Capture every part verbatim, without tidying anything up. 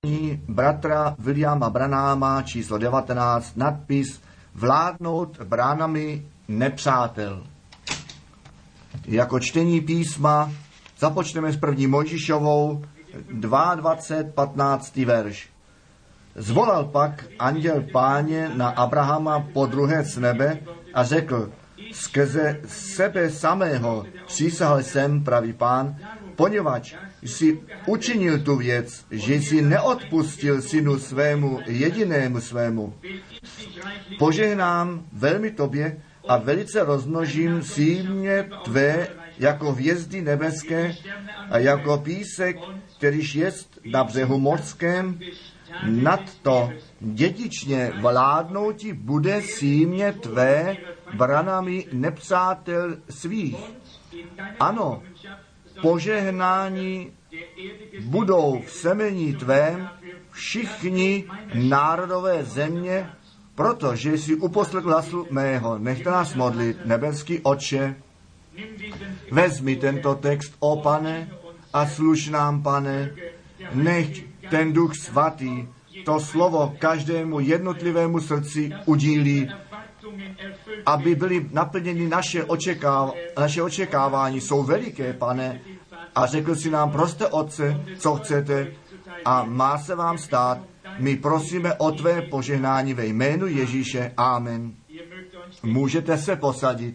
Bratra Williama Branhama, číslo devatenáct, nadpis Vládnout bránami nepřátel. Jako čtení písma započneme s první Mojžíšovou dvacet dva, patnáctý verš. Zvolal pak anděl Páně na Abrahama podruhé z nebe a řekl: skrze sebe samého přísahal jsem, pravý Pán, poněvadž jsi učinil tu věc, že jsi neodpustil synu svému, jedinému svému. Požehnám velmi tobě a velice rozmnožím símě tvé jako hvězdy nebeské a jako písek, kterýž jest na břehu mořském. Nadto dědičně vládnouti bude símě tvé branami nepřátel svých. Ano, požehnání budou v semení tvém všichni národové země, protože jsi uposlechl hlasu mého. Nechte nás modlit, nebeský Otče. Vezmi tento text, o Pane, a služ nám, Pane, nech ten Duch Svatý to slovo každému jednotlivému srdci udílí, aby byly naplněny naše, očekáv- naše očekávání. Jsou veliké, Pane, a řekl si nám, proste, Otče, co chcete, a má se vám stát. My prosíme o tvé požehnání ve jménu Ježíše. Amen. Můžete se posadit.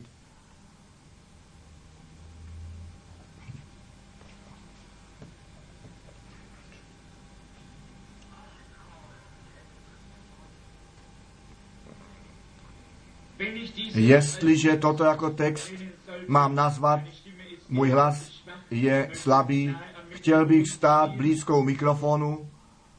Jestliže toto jako text mám nazvat, můj hlas je slabý, chtěl bych stát blízkou mikrofonu.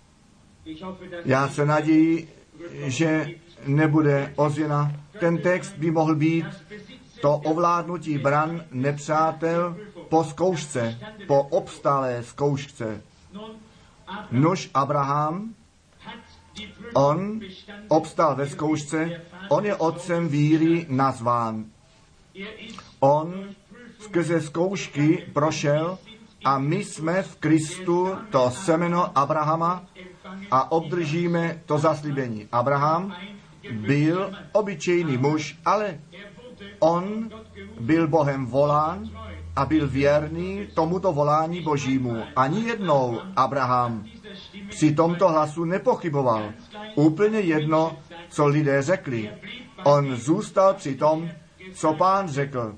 Já se naději, že nebude ozvěna. Ten text by mohl být to ovládnutí bran nepřátel po zkoušce, po obstálé zkoušce. Nuž Abraham, on obstál ve zkoušce, on je otcem víry nazván. On skrze zkoušky prošel a my jsme v Kristu to semeno Abrahama a obdržíme to zaslíbení. Abraham byl obyčejný muž, ale on byl Bohem volán a byl věrný tomuto volání Božímu. Ani jednou Abraham při tomto hlasu nepochyboval. Úplně jedno, co lidé řekli. On zůstal při tom, co Pán řekl.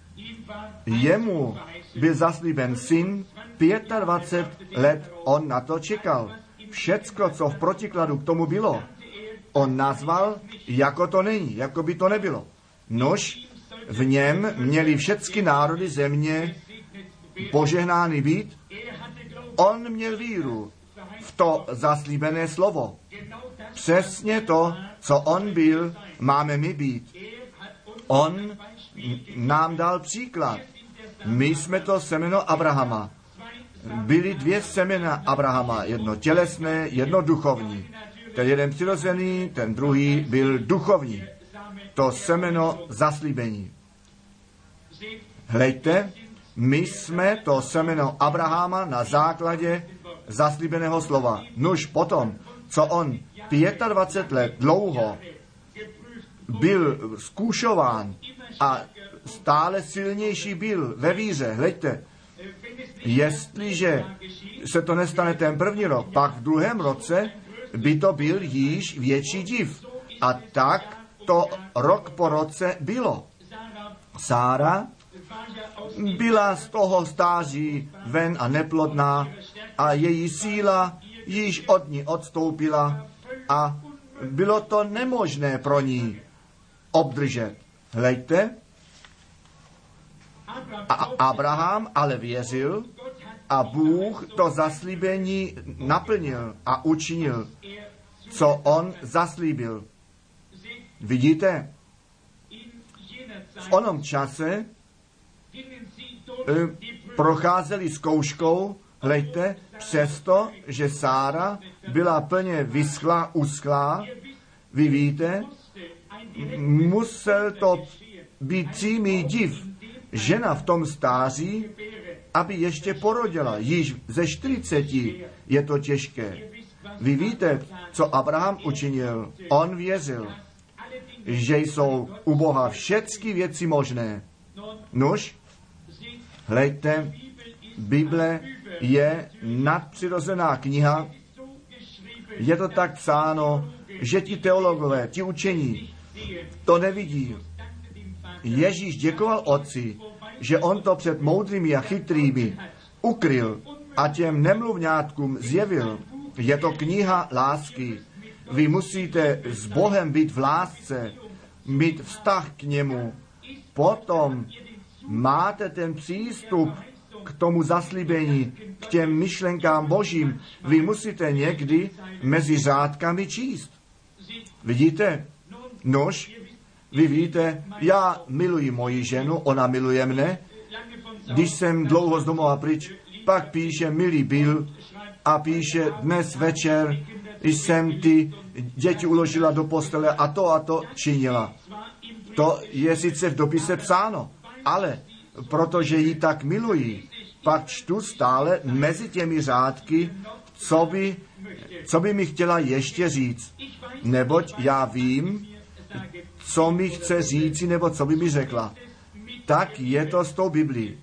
Jemu byl zaslíben syn, dvacet pět let on na to čekal. Všecko, co v protikladu k tomu bylo, on nazval, jako to není, jako by to nebylo. Nož v něm měli všechny národy země požehnány být. On měl víru v to zaslíbené slovo. Přesně to, co on byl, máme my být. On nám dal příklad. My jsme to semeno Abrahama. Byly dvě semena Abrahama, jedno tělesné, jedno duchovní. Ten jeden přirozený, ten druhý byl duchovní. To semeno zaslíbení. Hleďte, my jsme to semeno Abrahama na základě zaslíbeného slova. Nuž potom, co on dvacet pět let dlouho byl zkoušován a stále silnější byl ve víře. Hleďte, jestliže se to nestane ten první rok, pak v druhém roce by to byl již větší div. A tak to rok po roce bylo. Sára byla z toho stáří ven a neplodná a její síla již od ní odstoupila a bylo to nemožné pro ní obdržet. Hleďte, a Abraham ale věřil a Bůh to zaslíbení naplnil a učinil, co on zaslíbil. Vidíte, v onom čase e, procházeli zkouškou, hleďte, přesto, že Sára byla plně vyschlá, uschlá, vy víte, musel to být přímý div. Žena v tom stáří, aby ještě porodila. Již ze čtyřiceti je to těžké. Vy víte, co Abraham učinil. On věřil, že jsou u Boha všechny věci možné. Nuž, hlejte, Bible je nadpřirozená kniha. Je to tak psáno, že ti teologové, ti učení, to nevidí. Ježíš děkoval Otci, že on to před moudrými a chytrými ukryl a těm nemluvňátkům zjevil. Je to kniha lásky. Vy musíte s Bohem být v lásce, mít vztah k němu. Potom máte ten přístup k tomu zaslíbení, k těm myšlenkám Božím. Vy musíte někdy mezi řádkami číst. Vidíte? Nož, vy víte, já miluji moji ženu, ona miluje mne. Když jsem dlouho z domova pryč, pak píše milý Bill a píše dnes večer jsem ty děti uložila do postele a to a to činila. To je sice v dopise psáno, ale protože ji tak miluji, pak čtu stále mezi těmi řádky, co by, co by mi chtěla ještě říct. Neboť já vím, co mi chce říci, nebo co by mi řekla. Tak je to s tou Biblí.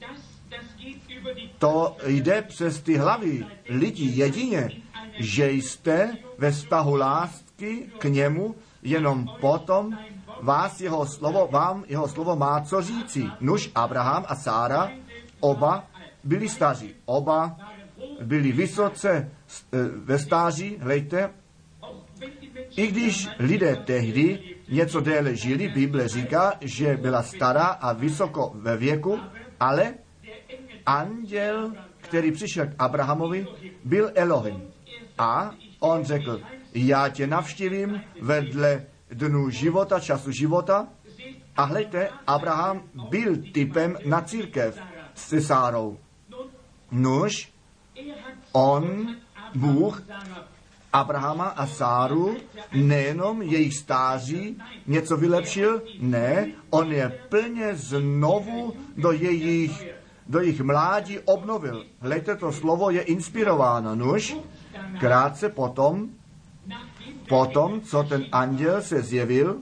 To jde přes ty hlavy lidí jedině, že jste ve vztahu lásky k němu, jenom potom vás jeho slovo, vám jeho slovo má co říci. Nuž Abraham a Sára, oba byli staří, oba byli vysoce ve stáří, hlejte, i když lidé tehdy něco déle žili, Bible říká, že byla stará a vysoko ve věku, ale anděl, který přišel k Abrahamovi, byl Elohim. A on řekl, já tě navštívím vedle dnů života, času života. A hleďte, Abraham byl typem na církev se Sárou. Nuž, on, Bůh, Abrahama a Sáru, nejenom jejich stáří něco vylepšil, ne, on je plně znovu do jejich, do jejich mládí obnovil. Hleďte, to slovo je inspirováno. Nuž, krátce potom, potom, co ten anděl se zjevil,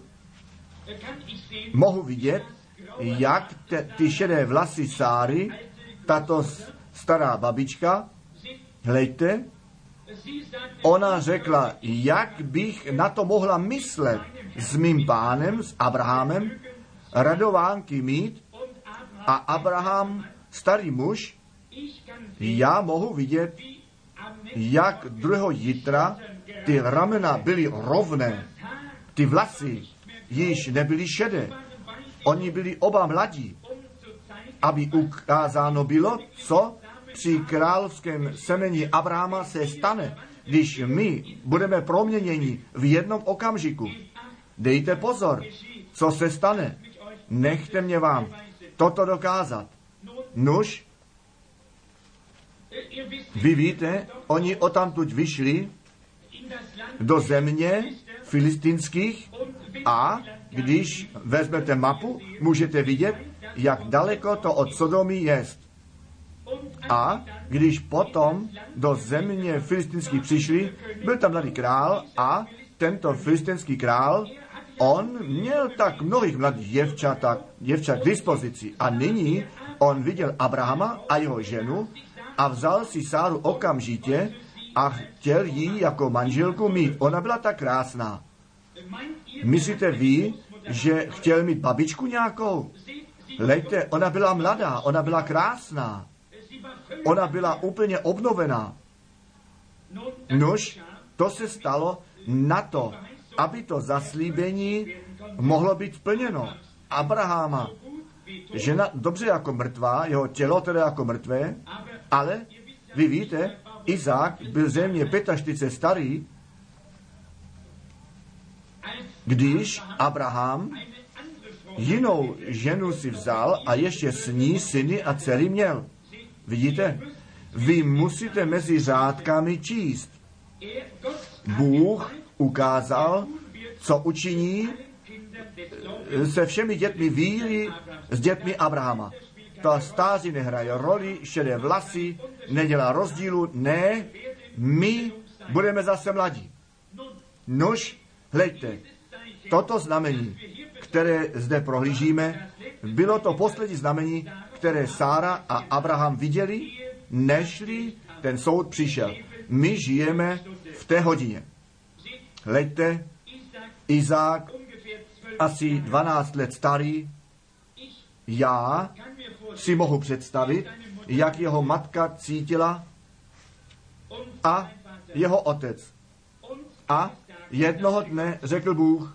mohu vidět, jak te, ty šedé vlasy Sáry, tato stará babička, hleďte, ona řekla, jak bych na to mohla myslet s mým pánem, s Abrahamem, radovánky mít a Abraham, starý muž, já mohu vidět, jak druhého jitra ty ramena byly rovné, ty vlasy již nebyly šedé, oni byli oba mladí, aby ukázáno bylo, co při královském semeni Abrahama se stane, když my budeme proměněni v jednom okamžiku. Dejte pozor, co se stane. Nechte mě vám toto dokázat. Nuž, vy víte, oni odtamtud vyšli do země filistinských a když vezmete mapu, můžete vidět, jak daleko to od Sodomy jest. A když potom do země filistinských přišli, byl tam mladý král a tento filistinský král, on měl tak mnohých mladých děvčat, děvčat k dispozici. A nyní on viděl Abrahama a jeho ženu a vzal si Sáru okamžitě a chtěl jí jako manželku mít. Ona byla tak krásná. Myslíte vy, že chtěl mít babičku nějakou? Lejte, ona byla mladá, ona byla krásná. Ona byla úplně obnovená. Nož, to se stalo na to, aby to zaslíbení mohlo být splněno. Abrahama, žena dobře jako mrtvá, jeho tělo tedy jako mrtvé, ale vy víte, Izák byl země čtyřicet pět starý, když Abraham jinou ženu si vzal a ještě s ní syny a dcery měl. Vidíte? Vy musíte mezi řádkami číst. Bůh ukázal, co učiní se všemi dětmi víry s dětmi Abrahama. Ta stáří nehraje roli, šedé vlasy, nedělá rozdílu, ne, my budeme zase mladí. Nož, hleďte, toto znamení, které zde prohlížíme, bylo to poslední znamení, které Sára a Abraham viděli, nežli ten soud přišel. My žijeme v té hodině. Hleďte, Izák, asi dvanáct let starý, já si mohu představit, jak jeho matka cítila a jeho otec. A jednoho dne řekl Bůh,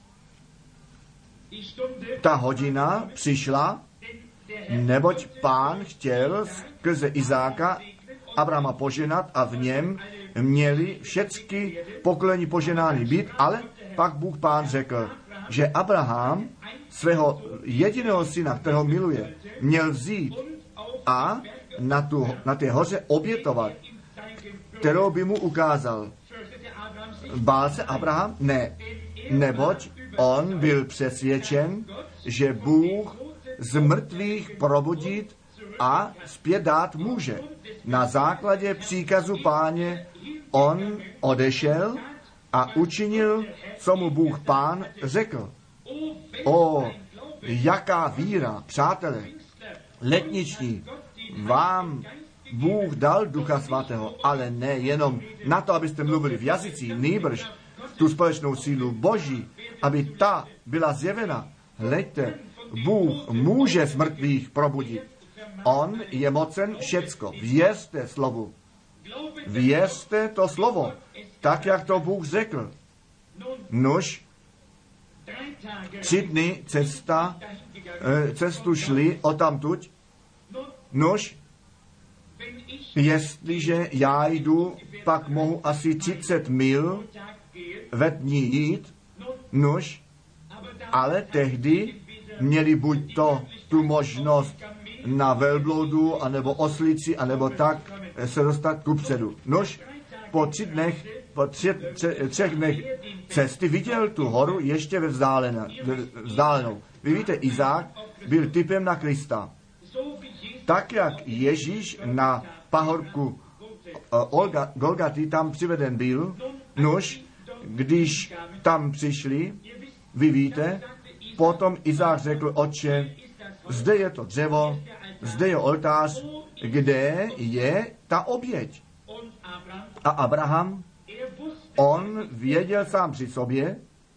ta hodina přišla, neboť Pán chtěl skrze Izáka Abrahama poženat a v něm měli všechny pokolení poženány být, ale pak Bůh Pán řekl, že Abraham svého jediného syna, kterého miluje, měl vzít a na, tu, na té hoře obětovat, kterou by mu ukázal. Bál se Abraham? Ne. Neboť on byl přesvědčen, že Bůh z mrtvých probudit a zpět dát může. Na základě příkazu Páně on odešel a učinil, co mu Bůh Pán řekl. O, jaká víra, přátelé, letniční, vám Bůh dal Ducha Svatého, ale ne jenom na to, abyste mluvili v jazycích, nýbrž tu společnou sílu Boží, aby ta byla zjevena. Hleďte, Bůh může z mrtvých probudit. On je mocen všecko. Věřte slovu. Věřte to slovo, tak, jak to Bůh řekl. Nož, tři dny cesta, cestu šli odtamtuť. Nož, jestliže já jdu, pak mohu asi třicet mil ve dní jít. Nož, ale tehdy měli buď to tu možnost na velbloudu, anebo oslici, anebo tak se dostat kupředu. Nož, po tři dnech, po tři, tři, třech dnech cesty viděl tu horu ještě ve vzdálenou. Vy víte, Izák byl typem na Krista. Tak, jak Ježíš na pahorku Olga, Golgaty tam přiveden byl, nož, když tam přišli, vy víte, potom Izák řekl, otče, zde je to dřevo, zde je oltář, kde je ta oběť. A Abraham, on věděl sám při sobě,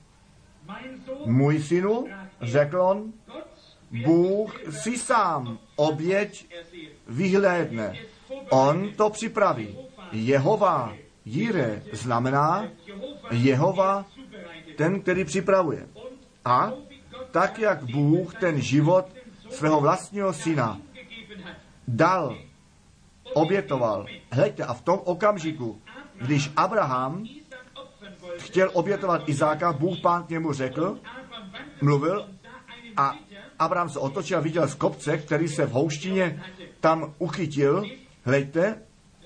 můj synu, řekl on, Bůh si sám oběť vyhlédne. On to připraví. Jehova Jireh znamená Jehova, ten, který připravuje. A tak, jak Bůh ten život svého vlastního syna dal, obětoval. Hleďte, a v tom okamžiku, když Abraham chtěl obětovat Izáka, Bůh Pán k němu řekl, mluvil a Abraham se otočil a viděl z kopce, který se v houštině tam uchytil. Hleďte,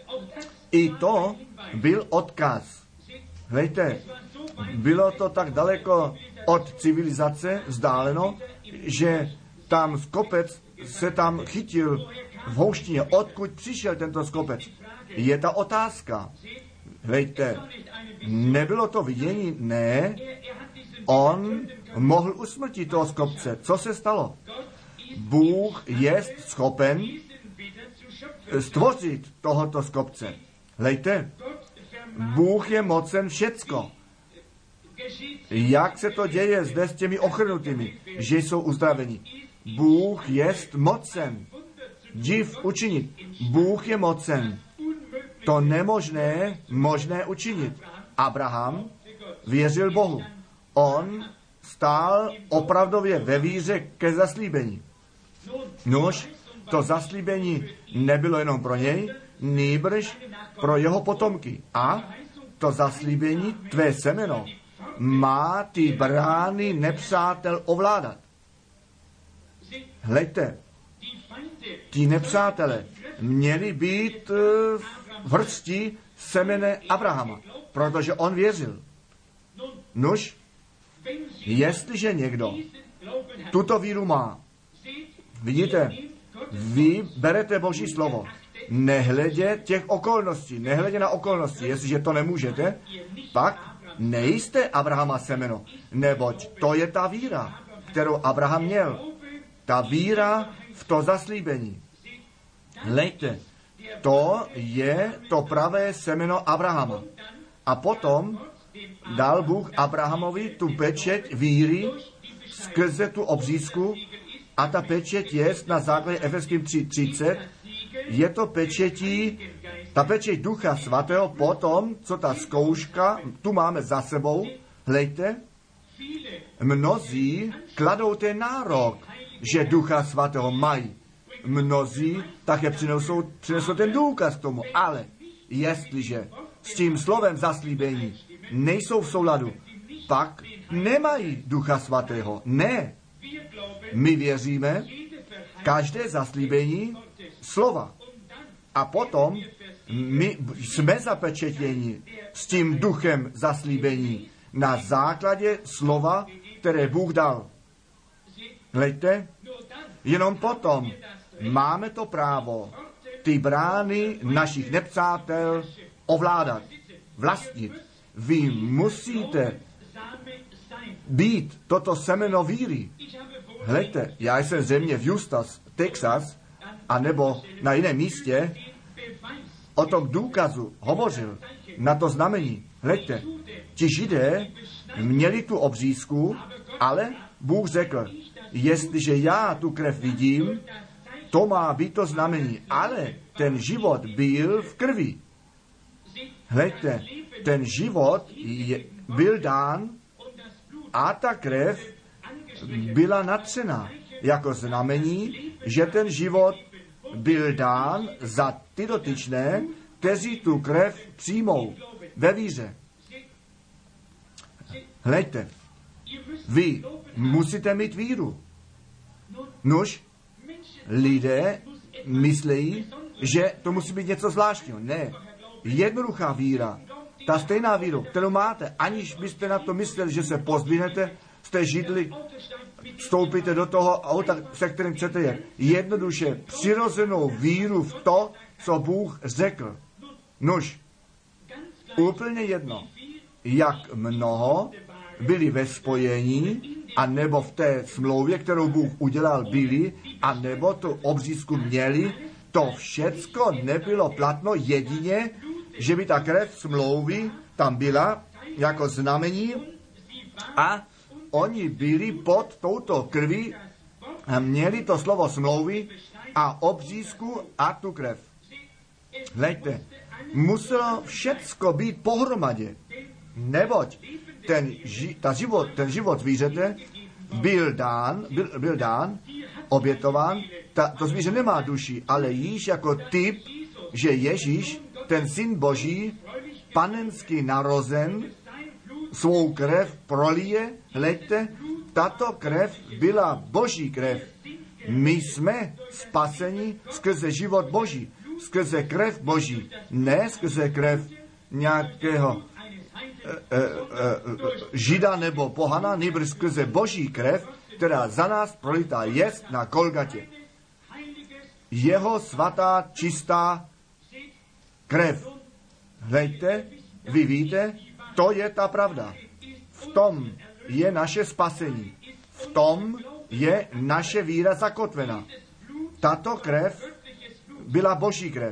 i to byl odkaz. Hleďte, bylo to tak daleko od civilizace vzdáleno, že tam z kopec se tam chytil v houštině. Odkud přišel tento skopec? Je ta otázka. Hleďte, nebylo to vidění? Ne. On mohl usmrtit toho skopce. Co se stalo? Bůh je schopen stvořit tohoto skopce. Hleďte, Bůh je mocen všecko. Jak se to děje zde s těmi ochrnutými, že jsou uzdraveni? Bůh jest mocen div učinit. Bůh je mocen to nemožné možné učinit. Abraham věřil Bohu. On stál opravdově ve víře ke zaslíbení. Nož, to zaslíbení nebylo jenom pro něj, nýbrž pro jeho potomky. A to zaslíbení, tvé semeno, má ty brány nepřátel ovládat. Hleďte, ti nepřátelé měli být v hrsti semene Abrahama, protože on věřil. Nož, jestliže někdo tuto víru má, vidíte, vy berete Boží slovo Nehledě těch okolností, nehledě na okolnosti, jestliže to nemůžete, pak nejste Abrahama semeno, neboť to je ta víra, kterou Abraham měl. Ta víra v to zaslíbení. Hlejte, to je to pravé semeno Abrahama. A potom dal Bůh Abrahamovi tu pečeť víry skrze tu obřízku a ta pečeť je na základě Efeským tři třicet, je to pečetí, ta pečeť Ducha Svatého potom, co ta zkouška, tu máme za sebou, hlejte, mnozí kladou ten nárok, že Ducha Svatého mají. Mnozí také přinesou, přinesou ten důkaz k tomu, ale jestliže s tím slovem zaslíbení nejsou v souladu, pak nemají Ducha Svatého. Ne. My věříme každé zaslíbení slova. A potom my jsme zapečetěni s tím duchem zaslíbení na základě slova, které Bůh dal. Hleďte, jenom potom máme to právo ty brány našich nepřátel ovládat, vlastnit. Vy musíte být toto semeno víry. Hleďte, já jsem země v Eustis, Texas, a nebo na jiném místě o tom důkazu hovořil, na to znamení. Hleďte, ti Židé měli tu obřízku, ale Bůh řekl, jestliže já tu krev vidím, to má být to znamení, ale ten život byl v krvi. Hleďte, ten život je, byl dán a ta krev byla natřena jako znamení, že ten život byl dán za ty dotyčné, kteří tu krev přijmou ve víře. Hleďte, vy musíte mít víru. Nuž, lidé myslejí, že to musí být něco zvláštního. Ne, jednoduchá víra, ta stejná víru, kterou máte, aniž byste na to mysleli, že se pozdvihnete, jste židli, vstoupíte do toho auta, se kterým chcete jet. Jednoduše přirozenou víru v to, co Bůh řekl. Nuž, úplně jedno, jak mnoho byli ve spojení, a nebo v té smlouvě, kterou Bůh udělal, byli, a nebo tu obřízku měli, to všecko nebylo platno jedině, že by ta krev smlouvy tam byla jako znamení a oni byli pod touto krví a měli to slovo smlouvy a obřízku a tu krev. Hleďte, muselo všecko být pohromadě, neboť ten, ži, ta život, ten život zvířete byl dán, byl, byl dán, obětován, ta, to zvíře nemá duši, ale již jako typ, že Ježíš, ten syn Boží, panensky narozen, svou krev prolije, hleďte, tato krev byla Boží krev. My jsme spaseni skrze život Boží, skrze krev Boží, ne skrze krev nějakého e, e, e, žida nebo pohana, nýbrž skrze Boží krev, která za nás prolitá jest na Golgatě. Jeho svatá, čistá krev. Hleďte, vy víte, to je ta pravda. V tom je naše spasení. V tom je naše víra zakotvena. Tato krev byla Boží krev.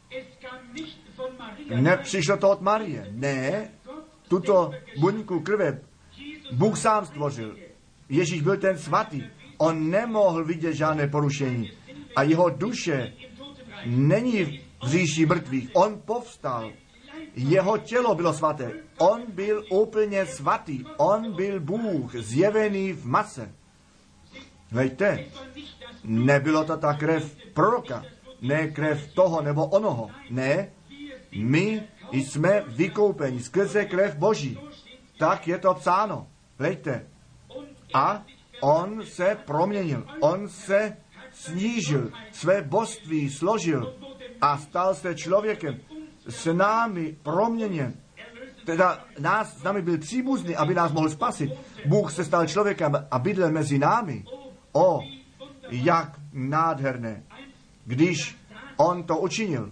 Nepřišlo to od Marie. Ne, tuto buňku krve Bůh sám stvořil. Ježíš byl ten svatý. On nemohl vidět žádné porušení. A jeho duše není v říši mrtvých. On povstal. Jeho tělo bylo svaté. On byl úplně svatý. On byl Bůh zjevený v mase. Hleďte, nebylo to ta krev proroka, ne krev toho nebo onoho. Ne, my jsme vykoupeni skrze krev Boží. Tak je to psáno. Hleďte. A on se proměnil. On se snížil. Své božství složil a stal se člověkem. S námi proměněn. Teda nás, s námi byl příbuzný, aby nás mohl spasit. Bůh se stal člověkem a bydlel mezi námi. O, jak nádherné. Když On to učinil.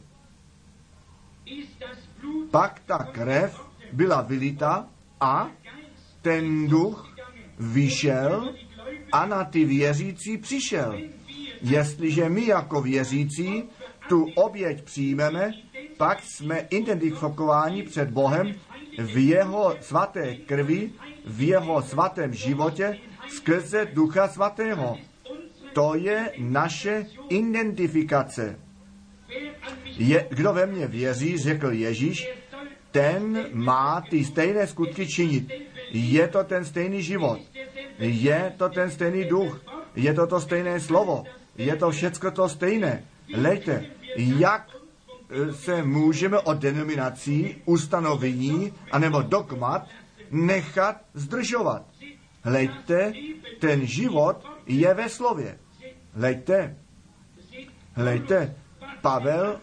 Pak ta krev byla vylita a ten duch vyšel a na ty věřící přišel. Jestliže my jako věřící tu oběť přijmeme, pak jsme identifikováni před Bohem v jeho svaté krvi, v jeho svatém životě skrze Ducha Svatého. To je naše identifikace. Je, kdo ve mně věří, řekl Ježíš, ten má ty stejné skutky činit. Je to ten stejný život. Je to ten stejný duch. Je to to stejné slovo. Je to všecko to stejné. Lejte, jak se můžeme od denominací, ustanovení anebo dogmat nechat zdržovat. Hlejte, ten život je ve slově. Hlejte, hlejte, Pavel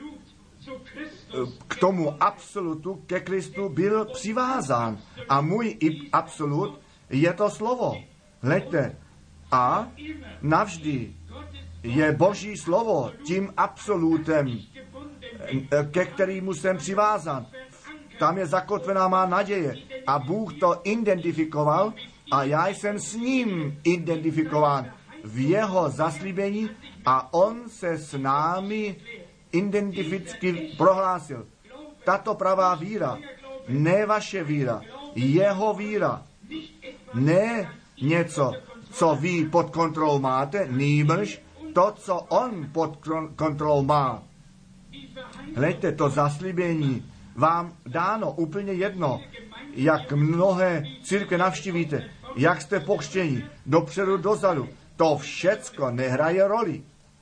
k tomu absolutu, ke Kristu byl přivázán. A můj absolut je to slovo. Hlejte, a navždy je Boží slovo tím absolutem, ke kterému jsem přivázán. Tam je zakotvená má naděje. A Bůh to identifikoval a já jsem s ním identifikován v jeho zaslíbení a on se s námi identificky prohlásil. Tato pravá víra, ne vaše víra, jeho víra, ne něco, co vy pod kontrolou máte, nýbrž to, co on pod kontrolou má. Hleďte, to zaslíbení vám dáno úplně jedno, jak mnohé církve navštívíte, jak jste pokřtěni, dopředu, dozadu. To všecko nehraje roli.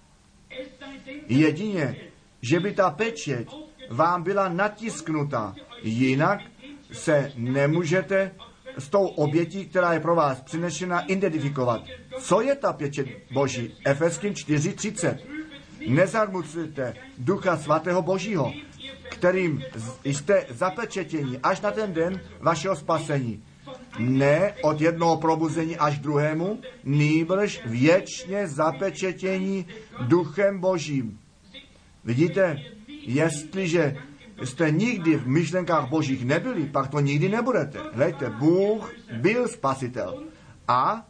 Jedině, že by ta pečeť vám byla natisknuta, jinak se nemůžete s tou obětí, která je pro vás přinešena, identifikovat. Co je ta pečeť Boží? Efeským čtyři třicet. Nezarmucujte Ducha Svatého Božího, kterým jste zapečetěni až na ten den vašeho spasení. Ne od jednoho probuzení až druhému, nýbrž věčně zapečetění Duchem Božím. Vidíte, jestliže jste nikdy v myšlenkách Božích nebyli, pak to nikdy nebudete. Hlejte, Bůh byl spasitel. A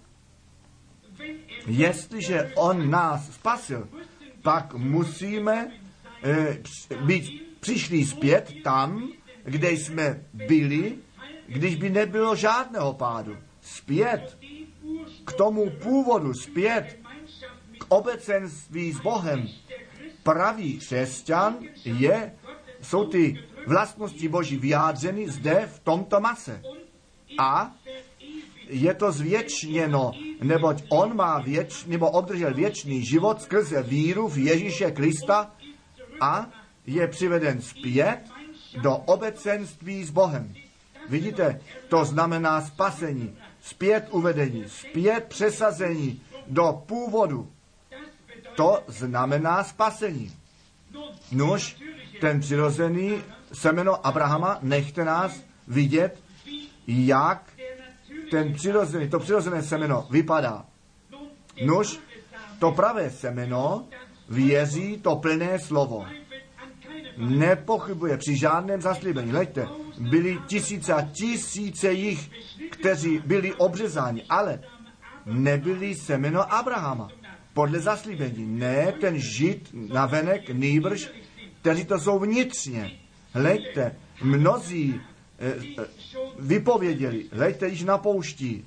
jestliže on nás spasil, pak musíme e, být přišli zpět tam, kde jsme byli, když by nebylo žádného pádu. Zpět k tomu původu, zpět k obecenství s Bohem. Pravý křesťan je, jsou ty vlastnosti Boží vyjádřeny zde v tomto mase. A je to zvěčněno, neboť on má věč, nebo obdržel věčný život skrze víru v Ježíše Krista a je přiveden zpět do obecenství s Bohem. Vidíte, to znamená spasení, zpět uvedení, zpět přesazení do původu. To znamená spasení. Nuž, ten přirozený semeno Abrahama, nechte nás vidět, jak ten přirozený, to přirozené semeno vypadá. Nuž, to pravé semeno věří to plné slovo. Nepochybuje při žádném zaslíbení. Hleďte, byli tisíce a tisíce jich, kteří byli obřezáni, ale nebyli semeno Abrahama. Podle zaslíbení. Ne ten žid navenek, nýbrž, kteří to jsou vnitřně. Hleďte, mnozí eh, vypověděli, hleďte, již na poušti,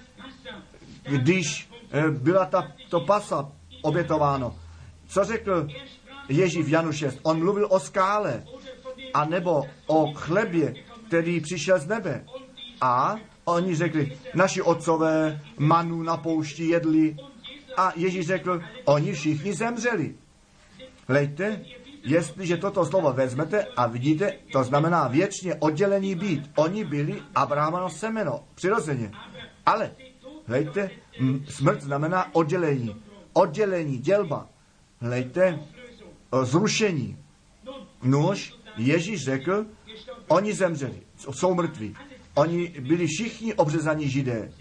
když eh, byla ta, to pasa obětováno. Co řekl Ježíš v Janu šest? On mluvil o skále, anebo o chlebě, který přišel z nebe. A oni řekli, naši otcové manu na poušti jedli. A Ježíš řekl, oni všichni zemřeli. Hlejte, jestliže toto slovo vezmete a vidíte, to znamená věčně oddělení být. Oni byli Abrahamovo semeno, přirozeně. Ale, hlejte, smrt znamená oddělení. Oddělení, dělba. Hlejte, zrušení. Nuž, Ježíš řekl, oni zemřeli, jsou mrtví. Oni byli všichni obřezaní židé.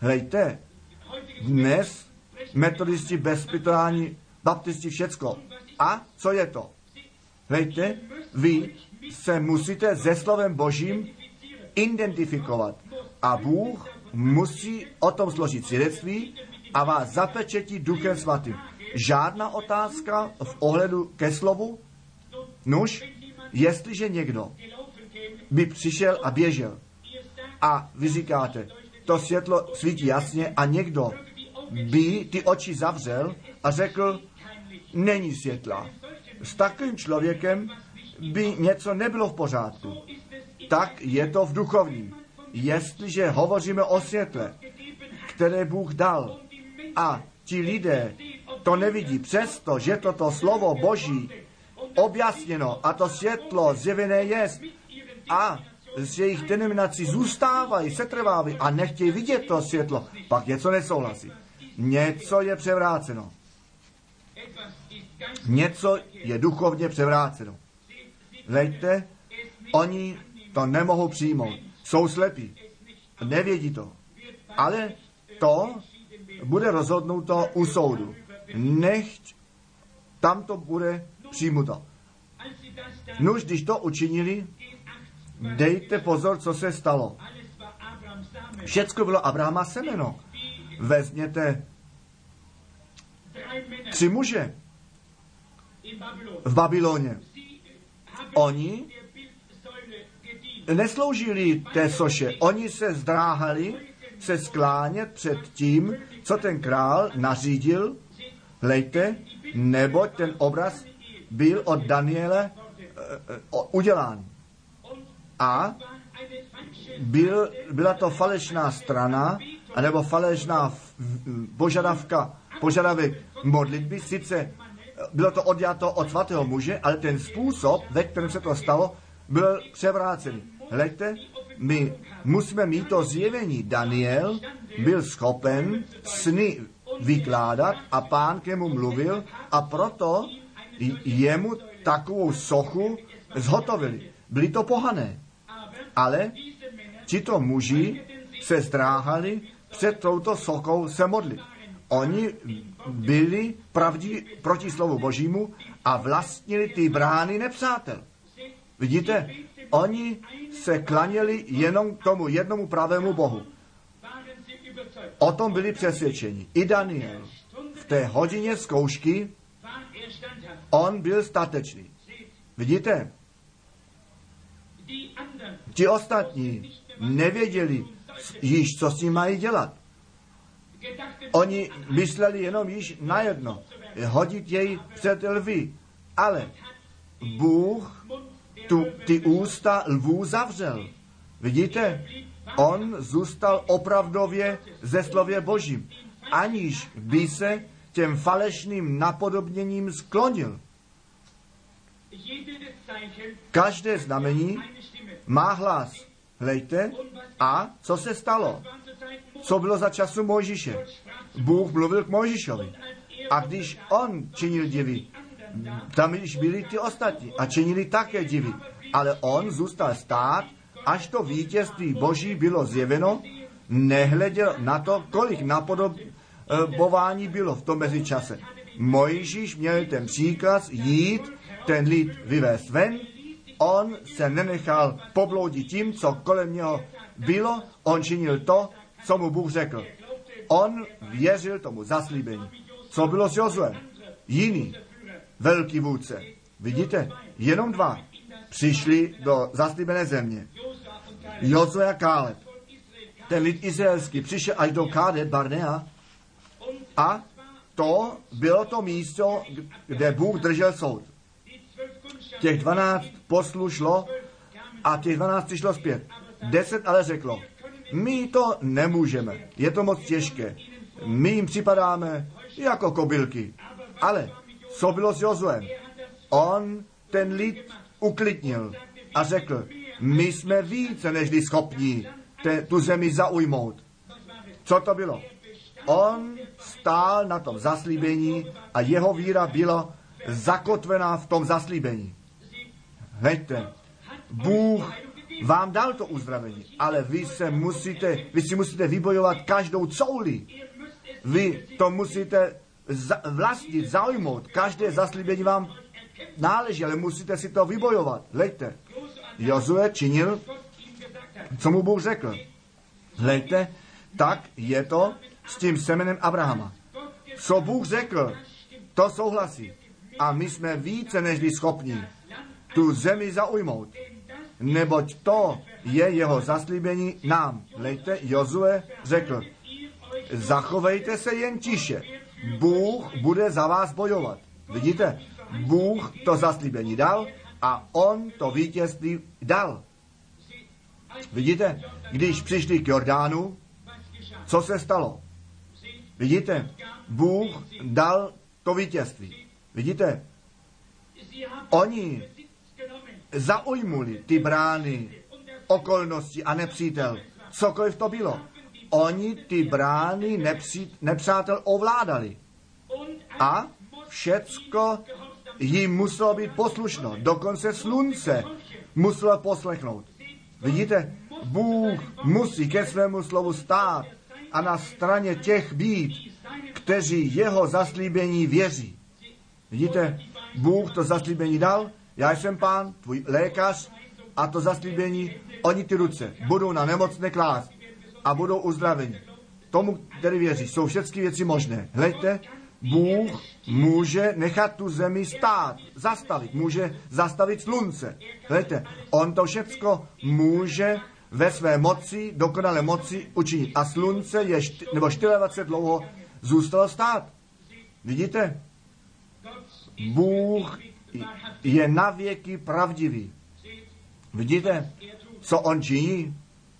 Hlejte, dnes metodisti, presbyteráni, baptisti, všecko. A co je to? Hejte, vy se musíte se slovem Božím identifikovat. A Bůh musí o tom složit svědectví a vás zapečetí Duchem Svatým. Žádná otázka v ohledu ke slovu? Nuž, jestliže někdo by přišel a běžel a vy říkáte, to světlo svítí jasně a někdo by ty oči zavřel a řekl, není světla. S takovým člověkem by něco nebylo v pořádku. Tak je to v duchovním. Jestliže hovoříme o světle, které Bůh dal a ti lidé to nevidí, přesto, že toto slovo Boží objasněno a to světlo zjevené je a z jejich denominací zůstávají, setrvávají a nechtějí vidět to světlo, pak něco nesouhlasí. Něco je převráceno. Něco je duchovně převráceno. Hleďte, oni to nemohou přijmout. Jsou slepí. Nevědí to. Ale to bude rozhodnuto u soudu. Nechť tam to bude přijmuto. Nuž, když to učinili, dejte pozor, co se stalo. Všecko bylo Abrahama semeno. Vezměte tři muže v Babyloně. Oni nesloužili té soše. Oni se zdráhali se sklánět před tím, co ten král nařídil. Hlejte, neboť ten obraz byl od Daniele uh, udělán. A byl, byla to falešná strana, anebo falešná požadavka, požadavek modlitby. Sice bylo to odjato od svatého muže, ale ten způsob, ve kterém se to stalo, byl převrácený. Hleďte, my musíme mít to zjevení. Daniel byl schopen sny vykládat a Pán k němu mluvil a proto jemu takovou sochu zhotovili. Byli to pohané. Ale tito muži se zdráhali před touto sochou se modlit. Oni byli pravdí proti slovu Božímu a vlastnili ty brány nepřátel. Vidíte, oni se klaněli jenom k tomu jednomu pravému Bohu. O tom byli přesvědčeni. I Daniel v té hodině zkoušky, on byl statečný. Vidíte? Ti ostatní nevěděli již, co s ním mají dělat. Oni mysleli jenom již na jedno, hodit jej před lvy. Ale Bůh tu, ty ústa lvů zavřel. Vidíte? On zůstal opravdově ze slově Božím, aniž by se těm falešným napodobněním sklonil. Každé znamení má hlas. Hlejte, a co se stalo? Co bylo za času Mojžíše? Bůh mluvil k Mojžíšovi. A když on činil divy, tam již byli ty ostatní a činili také divy. Ale on zůstal stát, až to vítězství Boží bylo zjeveno, nehleděl na to, kolik napodobování bylo v tom mezičase. Mojžíš měl ten příkaz jít, ten lid vyvést ven, on se nenechal pobloudit tím, co kolem něho bylo, on činil to, co mu Bůh řekl. On věřil tomu zaslíbení. Co bylo s Jozuem? Jiný velký vůdce. Vidíte, jenom dva přišli do zaslíbené země. Jozue a Káleb. Ten lid izraelský přišel až do Káde Barnea a to bylo to místo, kde Bůh držel soud. Těch dvanáct poslů šlo a těch dvanáct přišlo zpět. Deset ale řeklo, my to nemůžeme, je to moc těžké, my jim připadáme jako kobylky. Ale co bylo s Jozuem? On ten lid uklidnil a řekl, my jsme více nežli schopní te, tu zemi zaujmout. Co to bylo? On stál na tom zaslíbení a jeho víra byla zakotvená v tom zaslíbení. Hleďte, Bůh vám dal to uzdravení, ale vy, se musíte, vy si musíte vybojovat každou couli. Vy to musíte za, vlastnit, zaujmout. Každé zaslíbení vám náleží, ale musíte si to vybojovat. Hlejte, Jozue činil, co mu Bůh řekl. Hlejte, tak je to s tím semenem Abrahama. Co Bůh řekl, to souhlasí. A my jsme více než schopni tu zemi zaujmout. Neboť to je jeho zaslíbení nám. Hlejte, Jozue řekl, zachovejte se jen tiše. Bůh bude za vás bojovat. Vidíte, Bůh to zaslíbení dal a on to vítězství dal. Vidíte, když přišli k Jordánu, co se stalo? Vidíte, Bůh dal to vítězství. Vidíte, oni zaujmuli ty brány, okolnosti a nepřítel. Cokoliv to bylo. Oni ty brány nepří, nepřátel ovládali. A všecko jim muselo být poslušno. Dokonce slunce muselo poslechnout. Vidíte, Bůh musí ke svému slovu stát a na straně těch být, kteří jeho zaslíbení věří. Vidíte, Bůh to zaslíbení dal, já jsem Pán, tvůj lékař, a to zaslíbení, oni ty ruce budou na nemocné klást a budou uzdraveni. Tomu, který věří, jsou všechny věci možné. Hleďte, Bůh může nechat tu zemi stát, zastavit, může zastavit slunce. Hleďte, on to všecko může ve své moci, dokonalé moci učinit. A slunce je, šty, nebo dvacet čtyři dlouho zůstalo stát. Vidíte? Bůh je navěky pravdivý. Vidíte, co on činí?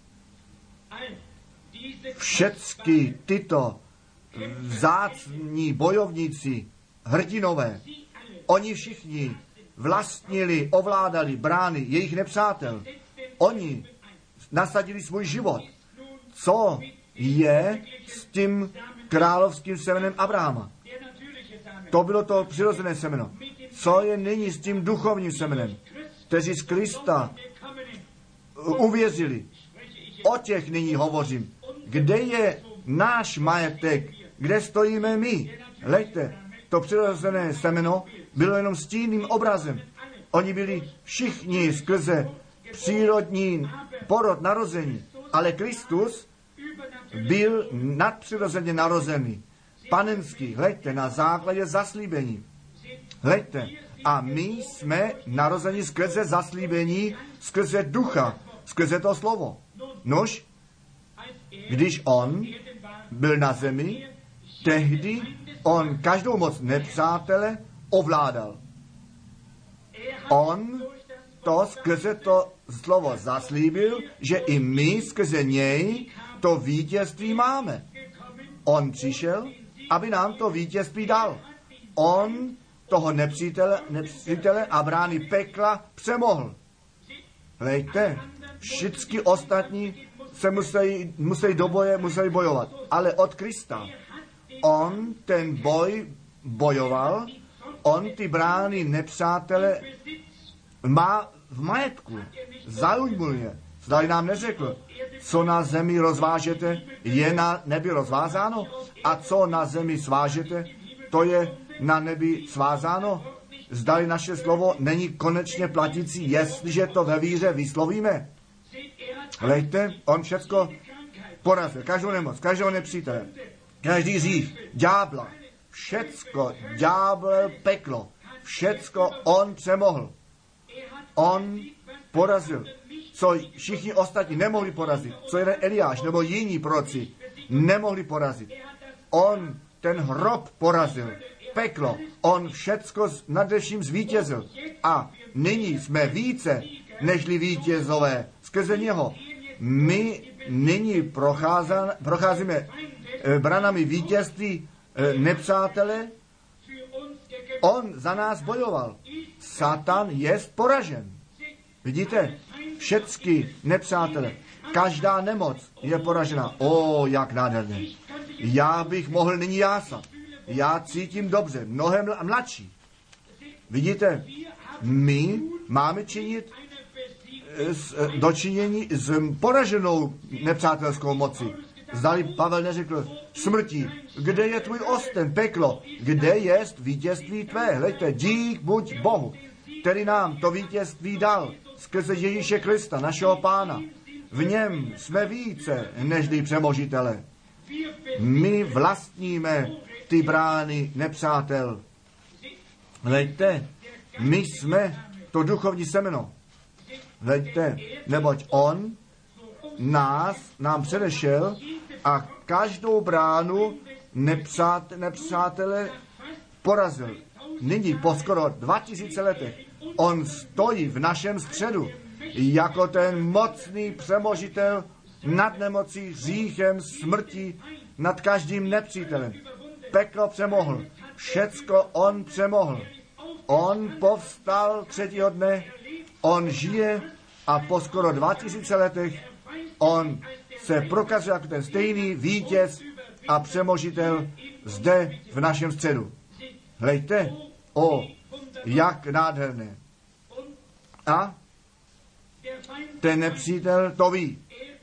Všechny tyto vzácní bojovníci, hrdinové, oni všichni vlastnili, ovládali brány jejich nepřátel. Oni nasadili svůj život. Co je s tím královským semenem Abrahama? To bylo to přirozené semeno. Co je nyní s tím duchovním semenem, kteří z Krista uvěřili? O těch nyní hovořím. Kde je náš majetek? Kde stojíme my? Hleďte, to přirozené semeno bylo jenom stínným obrazem. Oni byli všichni skrze přírodní porod narození, ale Kristus byl nadpřirozeně narozený. Panenský, hleďte, na základě zaslíbení. Hleďte, a my jsme narozeni skrze zaslíbení, skrze ducha, skrze to slovo. Nož, když on byl na zemi, tehdy on každou moc nepřátele ovládal. On to skrze to slovo zaslíbil, že i my skrze něj to vítězství máme. On přišel, aby nám to vítězství dal. On toho nepřítele, nepřítele a brány pekla přemohl. Hlejte, všichni ostatní se museli, museli do boje, museli bojovat. Ale od Krista on ten boj bojoval, on ty brány nepřátele má v majetku, zaujmul je. Zdali nám neřekl, co na zemi rozvážete, je na nebi rozvázáno, a co na zemi svážete, to je na nebi svázáno. Zdali naše slovo není konečně platící, jestliže to ve víře vyslovíme. Hlejte, on všecko porazil, každou nemoc, každého nepřítele, každý hřích, ďábla, všecko, ďábel, peklo, všecko on přemohl. On porazil, co všichni ostatní nemohli porazit, co jeden Eliáš nebo jiní proroci nemohli porazit. On ten hrob porazil, peklo, on všecko nadevším zvítězil. A nyní jsme více nežli vítězové skrze něho. My nyní procházíme branami vítězství nepřátele. On za nás bojoval. Satan je poražen. Vidíte? Všecky nepřátele, každá nemoc je poražena. O, jak nádherně. Já bych mohl nyní jásat. Já cítím dobře, mnohem mladší. Vidíte? My máme činit s, dočinění s poraženou nepřátelskou moci. Zdali Pavel neřekl smrti, kde je tvůj osten, peklo, kde jest vítězství tvé? Hlejte, dík buď Bohu, který nám to vítězství dal skrze Ježíše Krista, našeho Pána. V něm jsme více nežli přemožitele. My vlastníme ty brány nepřátel. Hlejte, my jsme to duchovní semeno. Hlejte, neboť on nás, nám předešel a každou bránu nepřát, nepřátele porazil. Nyní po skoro dva tisíce letech on stojí v našem středu jako ten mocný přemožitel nad nemocí, hříchem, smrtí, nad každým nepřítelem. Peklo přemohl, všecko on přemohl. On povstal třetího dne, on žije a po skoro dva tisíce letech on se prokazuje jako ten stejný vítěz a přemožitel zde v našem středu. Hlejte, o, jak nádherné. A ten nepřítel to ví.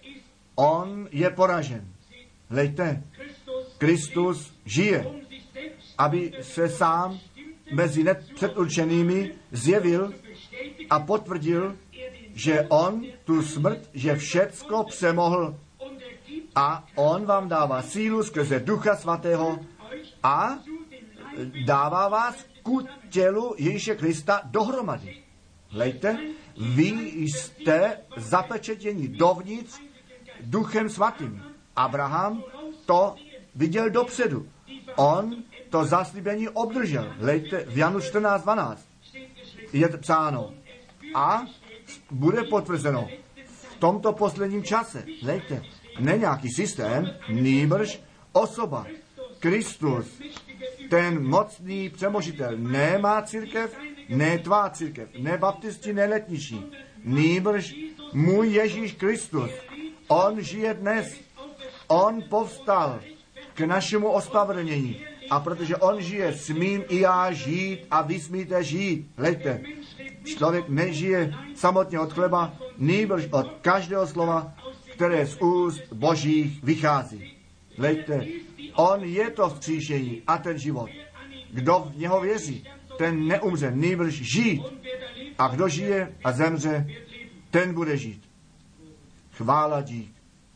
On je poražen. Hlejte, Kristus žije, aby se sám mezi předurčenými zjevil a potvrdil, že on tu smrt, že všecko přemohl a on vám dává sílu skrze Ducha Svatého a dává vás ku tělu Ježíše Krista dohromady. Hlejte, vy jste zapečetěni dovnitř Duchem Svatým. Abraham to viděl dopředu. On to zaslíbení obdržel. Hlejte, v Janu čtrnáct dvanáct je psáno. A bude potvrzeno v tomto posledním čase. Hlejte, ne nějaký systém, nýbrž osoba. Kristus, ten mocný přemožitel, nemá církev, ne tvá církev, ne baptisti, ne letniční, nýbrž můj Ježíš Kristus. On žije dnes, on povstal k našemu ospravedlnění. A protože on žije, smím i já žít a vy smíte žít. Hlejte, člověk nežije samotně od chleba, nýbrž od každého slova, které z úst Božích vychází. Hlejte, on je to vzkříšení a ten život. Kdo v něho věří, ten neumře, nýbrž žít. A kdo žije a zemře, ten bude žít. Chvála dík.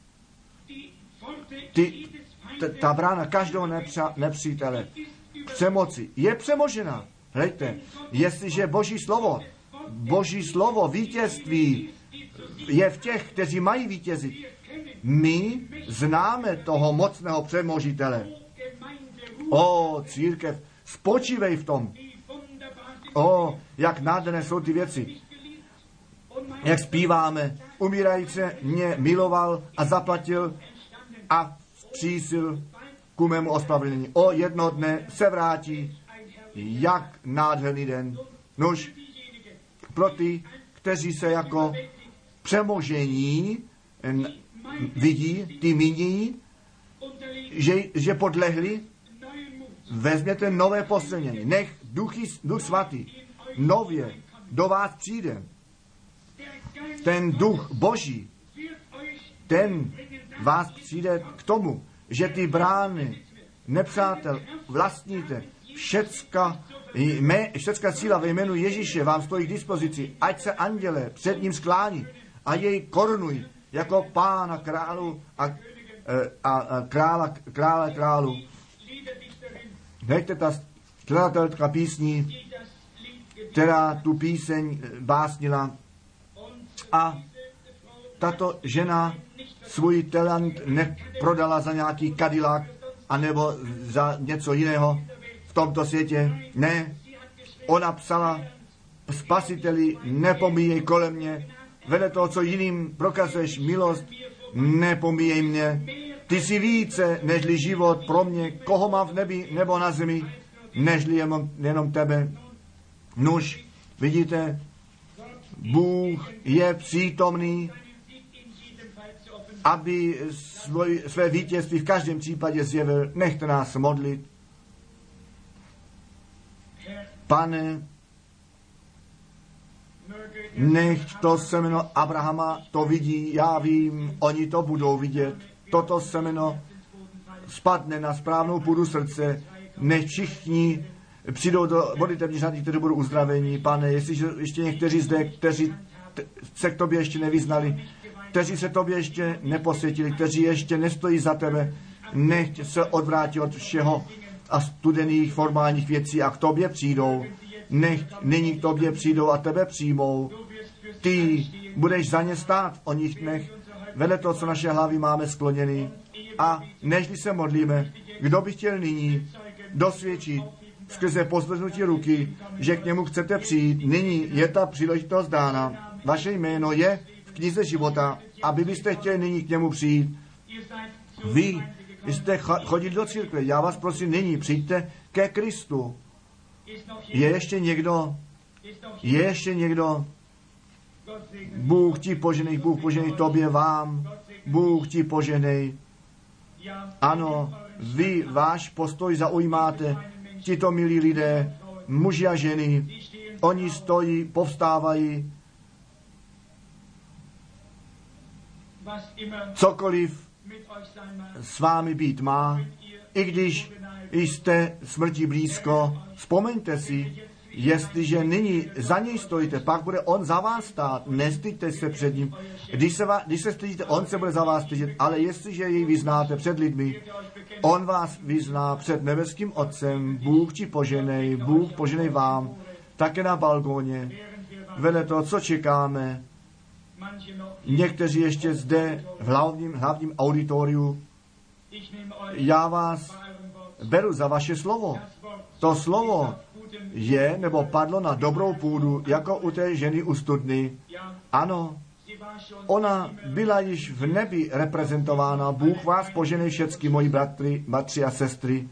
Ty, t, ta brána každého nepřa, nepřítele přemoci je přemožená. Hlejte, jestliže Boží slovo, Boží slovo vítězství je v těch, kteří mají vítězit. My známe toho mocného přemožitele. O, církev, spočívej v tom. O, jak nádherné jsou ty věci. Jak zpíváme, umírající mě miloval a zaplatil a přísil ku mému ospravedlnění. O, jedno dne se vrátí, jak nádherný den. Nož, pro ty, kteří se jako přemožení vidí, ty míní, že, že podlehli, vezměte nové posilnění. Nech duchy, Duch Svatý nově do vás přijde. Ten Duch Boží, ten vás přijde k tomu, že ty brány nepřátel vlastníte. Všecka, jmé, všecka síla ve jménu Ježíše vám stojí k dispozici. Ať se anděle před ním sklání a jej korunují jako pána králu a, a, a krála, krále králu. Hejte ta skladatelka písní, která tu píseň básnila. A tato žena svůj talent neprodala za nějaký Cadillac anebo za něco jiného v tomto světě. Ne, ona psala: Spasiteli, nepomíjej kolem mě, vedle toho, co jiným prokazuješ milost, nepomíjej mě. Ty jsi více, nežli život pro mě, koho mám v nebi nebo na zemi, nežli jenom, jenom tebe. Nuž, vidíte, Bůh je přítomný, aby svoj, své vítězství v každém případě zjevil. Nechte nás modlit. Pane, nech to semeno Abrahama to vidí, já vím, oni to budou vidět. toto semeno spadne na správnou půdu srdce, nech všichni přijdou do modlitevní řady, kteří budou uzdraveni. Pane, jestliže ještě někteří zde, kteří se k tobě ještě nevyznali, kteří se tobě ještě neposvětili, kteří ještě nestojí za tebe, nech se odvrátí od všeho a studených formálních věcí a k tobě přijdou. Nech nyní k tobě přijdou a tebe přijmou. Ty budeš za ně stát v o nich dnech, vedle toho, co naše hlavy máme skloněny. A nežli se modlíme, kdo by chtěl nyní dosvědčit skrze pozdvihnutí ruky, že k němu chcete přijít. Nyní je ta příležitost dána. Vaše jméno je v knize života, aby byste chtěli nyní k němu přijít. Vy jste chodili do církve. Já vás prosím, nyní přijďte ke Kristu. Je ještě někdo? Je ještě někdo? Bůh ti poženej, Bůh poženej tobě, vám. Bůh ti poženej. Ano, vy váš postoj zaujímáte. Tito milí lidé, muži a ženy, oni stojí, povstávají. Cokoliv s vámi být má, i když jste smrti blízko, vzpomeňte si, jestliže nyní za něj stojíte, pak bude on za vás stát, nestyďte se před ním. Když se, vás, když se stydíte, on se bude za vás stydět, ale jestliže jej vyznáte před lidmi, on vás vyzná před nebeským Otcem, Bůh ti poženej, Bůh poženej vám, také na balkóně, vedle toho, co čekáme. Někteří ještě zde v hlavním, hlavním auditoriu. Já vás beru za vaše slovo. To slovo je nebo padlo na dobrou půdu, jako u té ženy u studny. Ano, ona byla již v nebi reprezentována. Bůh vás poženej všecky, moji bratři, bratři a sestry.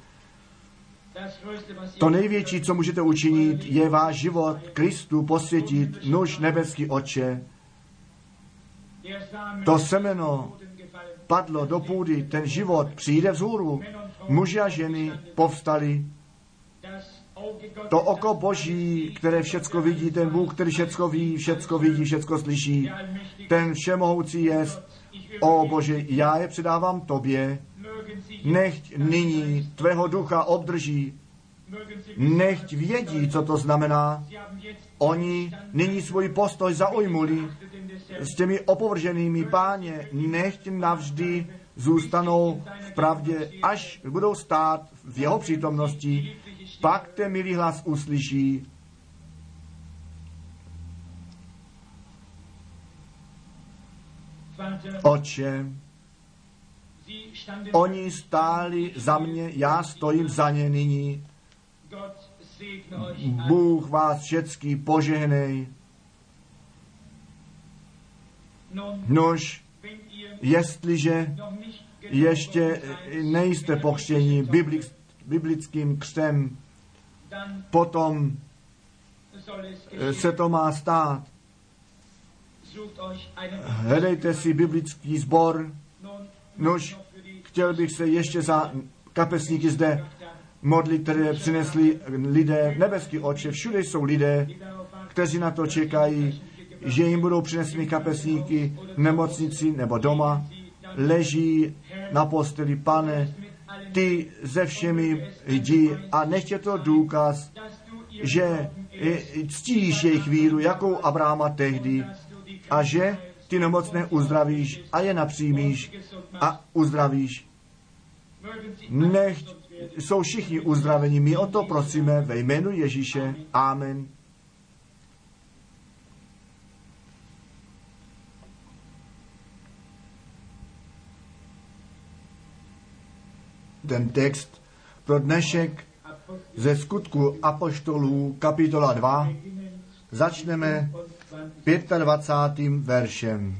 To největší, co můžete učinit, je váš život Kristu posvětit, nuž nebeský Otče. To semeno padlo do půdy, ten život přijde vzhůru. Muži a ženy povstali. To oko Boží, které všecko vidí, ten Bůh, který všecko ví, všecko vidí, všecko slyší, ten všemohoucí jest, o Bože, já je předávám tobě, nechť nyní tvého ducha obdrží, nechť vědí, co to znamená. Oni nyní svůj postoj zaujmuli s těmi opovrženými, Páně, nechť navždy zůstanou v pravdě, až budou stát v jeho přítomnosti, pak ten milý hlas uslyší. Otče, oni stáli za mě, já stojím za ně nyní. Bůh vás všecky požehnej. Nož, jestliže ještě nejste pokřtěni biblickým křtem, potom se to má stát. Hledejte si biblický sbor. Nož, chtěl bych se ještě za kapesníky zde modlit, které přinesli lidé, nebeský Otče. Všude jsou lidé, kteří na to čekají, že jim budou přineseny kapesníky v nemocnici nebo doma. Leží na posteli, Pane, ty ze všemi jdi a nech je to důkaz, že ctíš jejich víru, jakou Abrahama tehdy, a že ty nemocné uzdravíš a je napřímíš a uzdravíš. Nech jsou všichni uzdraveni, my o to prosíme ve jménu Ježíše. Amen. Ten text pro dnešek ze Skutku apoštolů, kapitola dva, začneme dvacátým pátým veršem.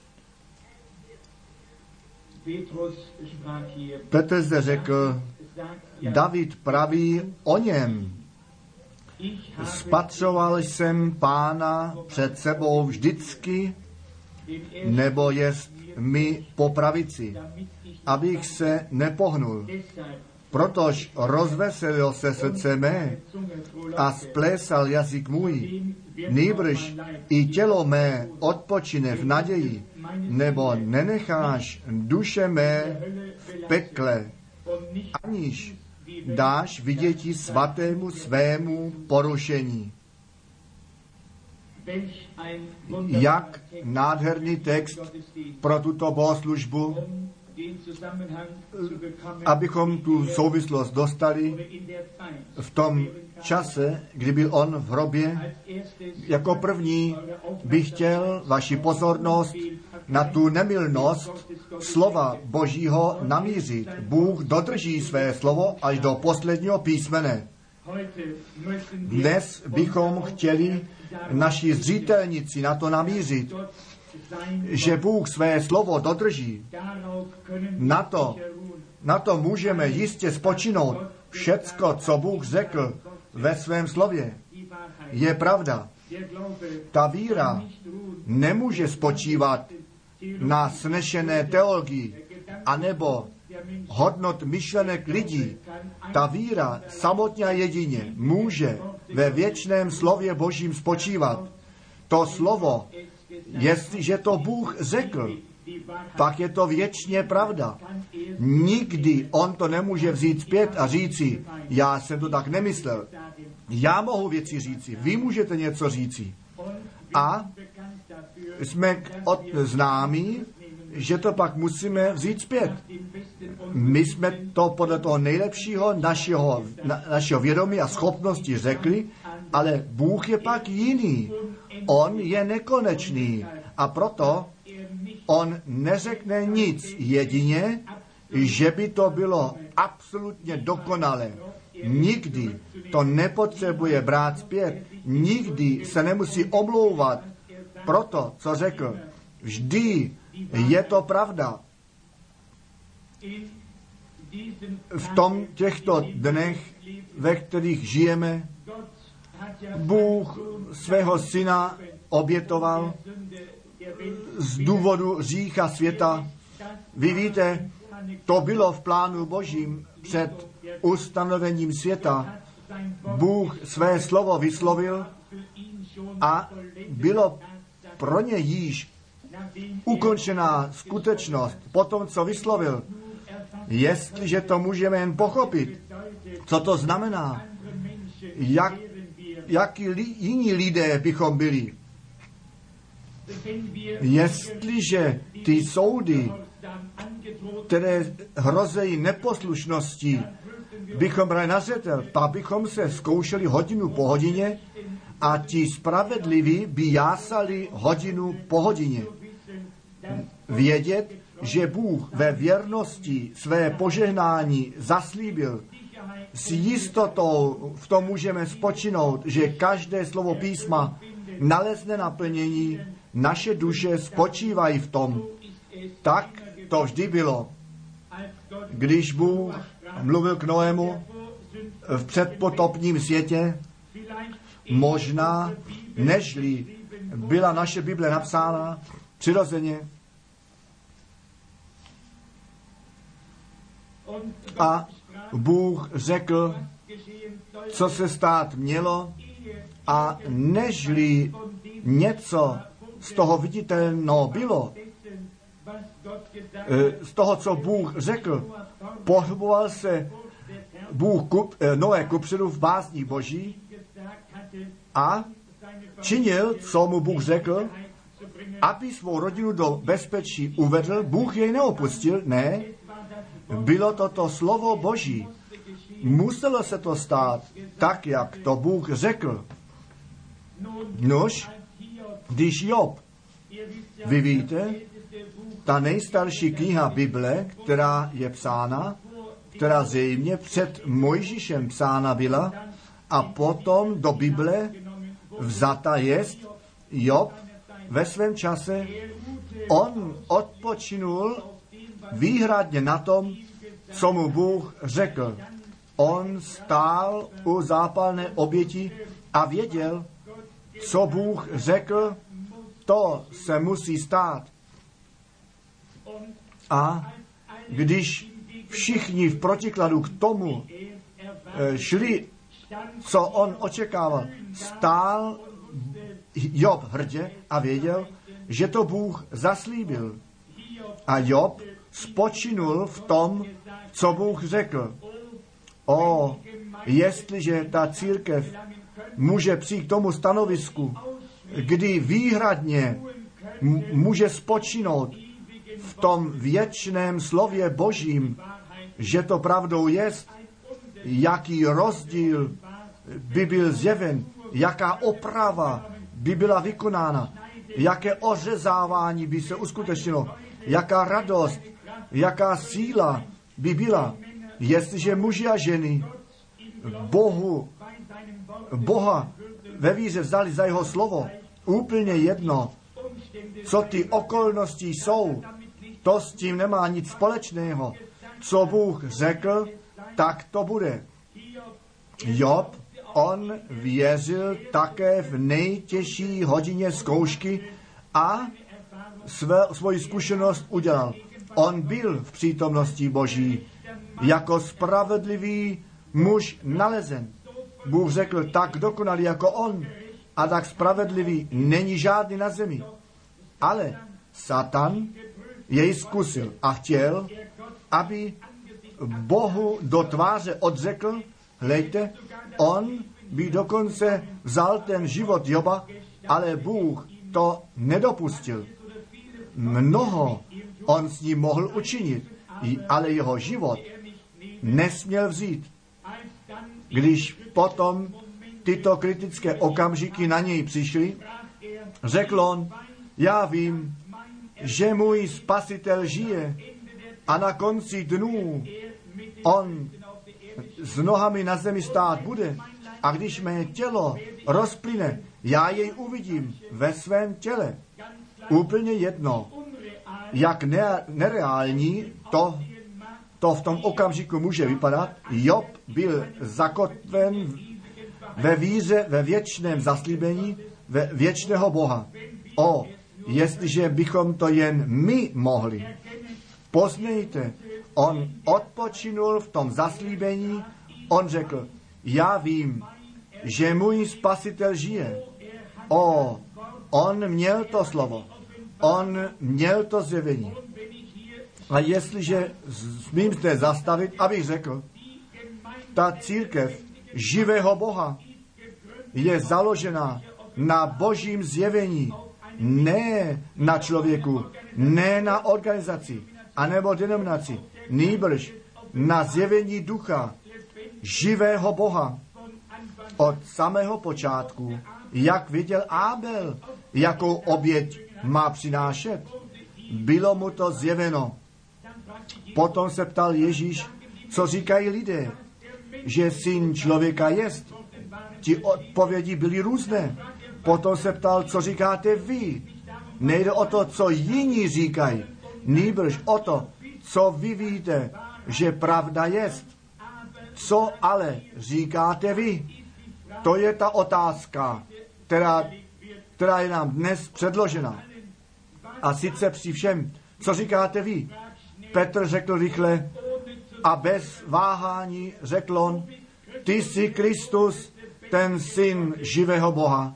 Petr zde řekl, David praví o něm. Spatřoval jsem Pána před sebou vždycky, nebo jest mi po pravici, abych se nepohnul. Protož rozveselil se srdce mé a splésal jazyk můj, nýbrž i tělo mé odpočine v naději, nebo nenecháš duše mé v pekle, aniž dáš viděti svatému svému porušení. Jak nádherný text pro tuto bohoslužbu, abychom tu souvislost dostali v tom čase, kdy byl on v hrobě. Jako první bych chtěl vaši pozornost na tu nemylnost slova Božího namířit. Bůh dodrží své slovo až do posledního písmene. Dnes bychom chtěli naši zřetelnici na to namířit, že Bůh své slovo dodrží. Na to, na to můžeme jistě spočinout. Všecko, co Bůh řekl ve svém slově, je pravda. Ta víra nemůže spočívat na snešené teologii anebo hodnot myšlenek lidí. Ta víra samotně a jedině může ve věčném slově Božím spočívat. To slovo, jestliže to Bůh řekl, pak je to věčně pravda. Nikdy on to nemůže vzít zpět a říci, já jsem to tak nemyslel. Já mohu věci říci, vy můžete něco říci. A jsme od známí, že to pak musíme vzít zpět. My jsme to podle toho nejlepšího našeho, na, našeho vědomí a schopnosti řekli, ale Bůh je pak jiný. On je nekonečný a proto on neřekne nic, jedině, že by to bylo absolutně dokonalé. Nikdy to nepotřebuje brát zpět, nikdy se nemusí omlouvat pro to, co řekl. Vždy je to pravda. V tom těchto dnech, ve kterých žijeme, Bůh svého syna obětoval z důvodu hřícha světa. Vy víte, to bylo v plánu Božím před ustanovením světa. Bůh své slovo vyslovil a bylo pro ně již ukončená skutečnost po tom, co vyslovil. Jestliže to můžeme jen pochopit, co to znamená, jak, jaký li, jiní lidé bychom byli. Jestliže ty soudy, které hrozejí neposlušností, bychom brali na zřetel, pak bychom se zkoušeli hodinu po hodině a ti spravedliví by jásali hodinu po hodině. Vědět, že Bůh ve věrnosti své požehnání zaslíbil, s jistotou v tom můžeme spočinout, že každé slovo písma nalezne naplnění, naše duše spočívají v tom. Tak to vždy bylo. Když Bůh mluvil k Noému v předpotopním světě, možná, nežli byla naše Bible napsána přirozeně, a Bůh řekl, co se stát mělo, a nežli něco z toho viditelného bylo, z toho, co Bůh řekl, pohyboval se Bůh kup, Noé kupředu v bázní Boží a činil, co mu Bůh řekl, aby svou rodinu do bezpečí uvedl. Bůh jej neopustil, ne, bylo to to slovo Boží. Muselo se to stát tak, jak to Bůh řekl. Nož, když Job, vy víte, ta nejstarší kniha Bible, která je psána, která zřejmě před Mojžíšem psána byla a potom do Bible vzata jest, Job ve svém čase, on odpočinul výhradně na tom, co mu Bůh řekl. On stál u zápalné oběti a věděl, co Bůh řekl, to se musí stát. A když všichni v protikladu k tomu šli, co on očekával, stál Job hrdě a věděl, že to Bůh zaslíbil. A Job spočinul v tom, co Bůh řekl. O, jestliže ta církev může přijít k tomu stanovisku, kdy výhradně m- může spočinout v tom věčném slově Božím, že to pravdou jest, jaký rozdíl by byl zjeven, jaká oprava by byla vykonána, jaké ořezávání by se uskutečnilo, jaká radost, jaká síla by byla, jestliže muži a ženy Bohu, Boha ve víře vzali za jeho slovo. Úplně jedno, co ty okolnosti jsou, to s tím nemá nic společného. Co Bůh řekl, tak to bude. Job, on věřil také v nejtěžší hodině zkoušky a své, svoji zkušenost udělal. On byl v přítomnosti Boží jako spravedlivý muž nalezen. Bůh řekl, tak dokonalý jako on a tak spravedlivý není žádný na zemi. Ale Satan jej zkusil a chtěl, aby Bohu do tváře odřekl, hlejte, on by dokonce vzal ten život Joba, ale Bůh to nedopustil. Mnoho on s ním mohl učinit, ale jeho život nesměl vzít. Když potom tyto kritické okamžiky na něj přišly, řekl on, já vím, že můj spasitel žije a na konci dnů on s nohami na zemi stát bude a když mé tělo rozplyne, já jej uvidím ve svém těle. Úplně jedno, jak ne- nereální to, to v tom okamžiku může vypadat. Job byl zakotven ve víře, ve věčném zaslíbení, ve věčného Boha. O, jestliže bychom to jen my mohli. Poznejte, on odpočinul v tom zaslíbení, on řekl, já vím, že můj spasitel žije. O, on měl to slovo, on měl to zjevení. A jestliže smím zde zastavit, abych řekl, ta církev živého Boha je založena na Božím zjevení, ne na člověku, ne na organizaci, anebo denominaci, nýbrž na zjevení ducha živého Boha. Od samého počátku, jak viděl Ábel, jakou oběť má přinášet, bylo mu to zjeveno. Potom se ptal Ježíš, co říkají lidé, že syn člověka jest. Ti odpovědi byly různé. Potom se ptal, co říkáte vy. Nejde o to, co jiní říkají, nýbrž o to, co vy víte, že pravda jest. Co ale říkáte vy? To je ta otázka, která, která je nám dnes předložena. A sice při všem, co říkáte vy? Petr řekl rychle a bez váhání řekl on, ty jsi Kristus, ten syn živého Boha.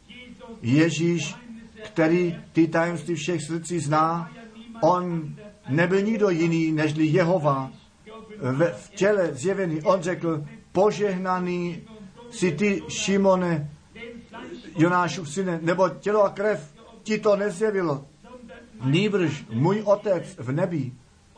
Ježíš, který ty tajemství všech srdcí zná, on nebyl nikdo jiný, nežli Jehova. V těle zjevený, on řekl, požehnaný si ty, Šimone, Jonášův syne, nebo tělo a krev ti to nezjevilo, nýbrž můj otec v nebi.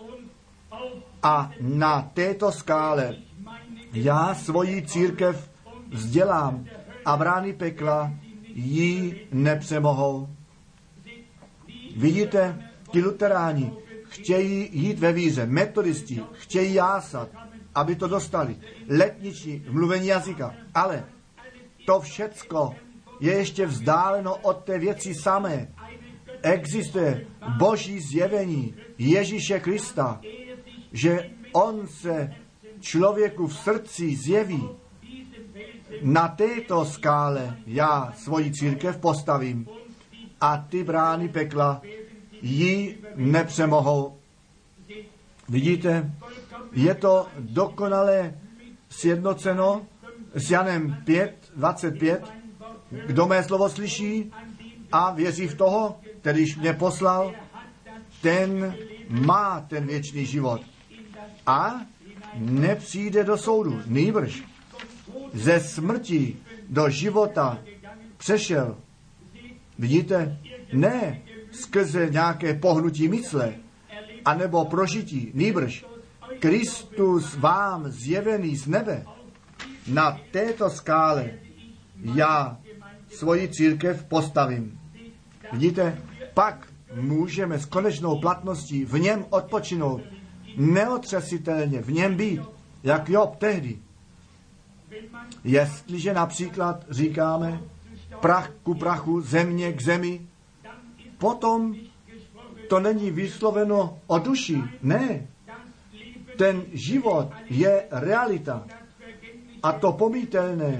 A na této skále já svoji církev vzdělám a brány pekla ji nepřemohou. Vidíte, ti luteráni chtějí jít ve víře, metodisti chtějí jásat, aby to dostali, letniční mluvení jazyka, ale to všecko je ještě vzdáleno od té věci samé. Existuje Boží zjevení Ježíše Krista, že on se člověku v srdci zjeví. Na této skále já svoji církev postavím a ty brány pekla ji nepřemohou. Vidíte, je to dokonale sjednoceno s Janem pět, dvacet pět. Kdo mé slovo slyší a věří v toho, kterýž mě poslal, ten má ten věčný život a nepřijde do soudu. Nýbrž ze smrti do života přešel. Vidíte? Ne skrze nějaké pohnutí mysle, anebo prožití. Nýbrž Kristus vám zjevený z nebe. Na této skále já svoji církev postavím. Vidíte? Pak můžeme s konečnou platností v něm odpočinout, neotřesitelně v něm být, jak Job tehdy. Jestliže například říkáme prach ku prachu, země k zemi, potom to není vysloveno o duši. Ne. Ten život je realita. A to pomítelné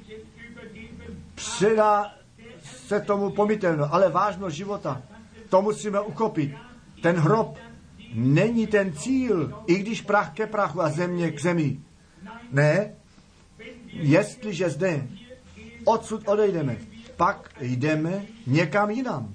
předá se tomu pomítelno, ale vážnost života, to musíme uchopit. Ten hrob není ten cíl, i když prach ke prachu a země k zemi. Ne, jestliže zde odsud odejdeme, pak jdeme někam jinam.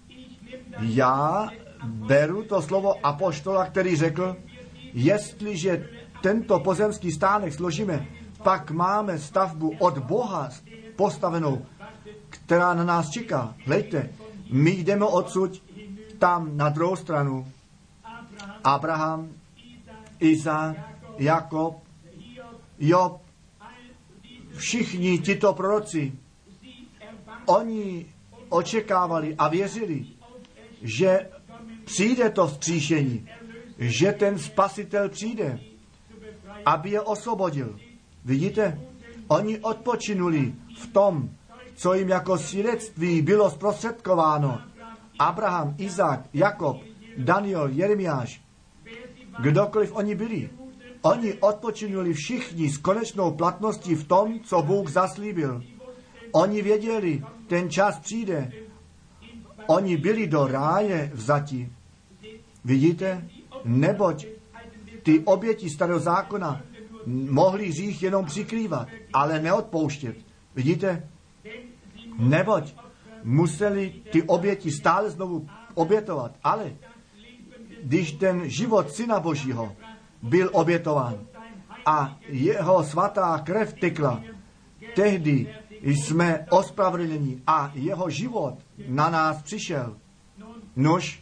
Já beru to slovo apoštola, který řekl, jestliže tento pozemský stánek složíme, pak máme stavbu od Boha postavenou, která na nás čeká. Hleďte, my jdeme odsud tam na druhou stranu. Abraham, Izák, Jakob, Job, všichni tito proroci, oni očekávali a věřili, že přijde to vzkříšení, že ten spasitel přijde, aby je osvobodil. Vidíte, oni odpočinuli v tom, co jim jako svědectví bylo zprostředkováno. Abraham, Izák, Jakob, Daniel, Jeremiáš, kdokoliv oni byli. Oni odpočinuli všichni s konečnou platností v tom, co Bůh zaslíbil. Oni věděli, ten čas přijde. Oni byli do ráje vzati. Vidíte? Neboť ty oběti starého zákona mohli hřích jenom přikrývat, ale neodpouštět. Vidíte? Neboť museli ty oběti stále znovu obětovat, ale když ten život Syna Božího byl obětován a jeho svatá krev tekla, tehdy jsme ospravedlněni a jeho život na nás přišel. Nož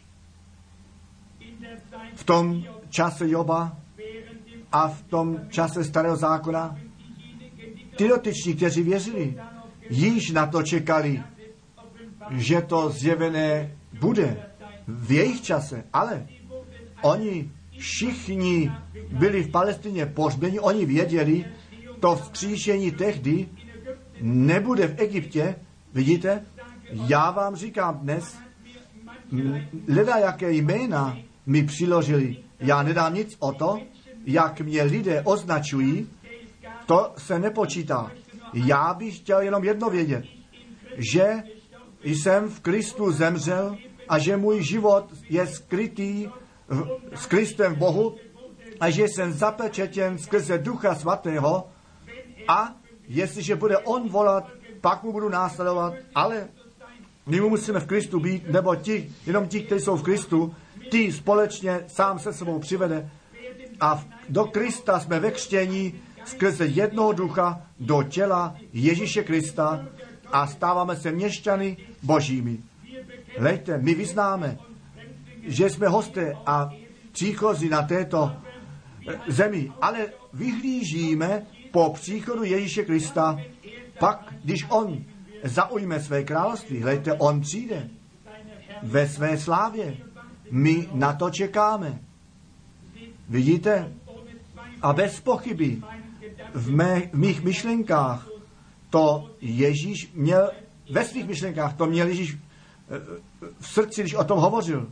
v tom čase Joba a v tom čase starého zákona ty dotyční, kteří věřili, již na to čekali, že to zjevené bude v jejich čase, ale oni všichni byli v Palestině pohřbeni, oni věděli, to vzkříšení tehdy nebude v Egyptě. Vidíte, já vám říkám dnes, leda jaké jména mi přiložili, já nedám nic o to, jak mě lidé označují, to se nepočítá. Já bych chtěl jenom jedno vědět, že jsem v Kristu zemřel a že můj život je skrytý s Kristem v Bohu a že jsem zapečetěn skrze Ducha Svatého a jestliže bude on volat, pak mu budu následovat, ale my mu musíme v Kristu být, nebo ti, jenom ti, kteří jsou v Kristu, ty společně sám se sebou přivede a do Krista jsme ve křtění skrze jednoho ducha do těla Ježíše Krista a stáváme se měšťany božími. Hleďte, my vyznáme, že jsme hosté a příchozí na této zemi, ale vyhlížíme po příchodu Ježíše Krista, pak, když on zaujme své království, hleďte, on přijde ve své slávě. My na to čekáme. Vidíte? A bez pochyby v, mé, v mých myšlenkách to Ježíš měl, ve svých myšlenkách to měl Ježíš v srdci, když o tom hovořil.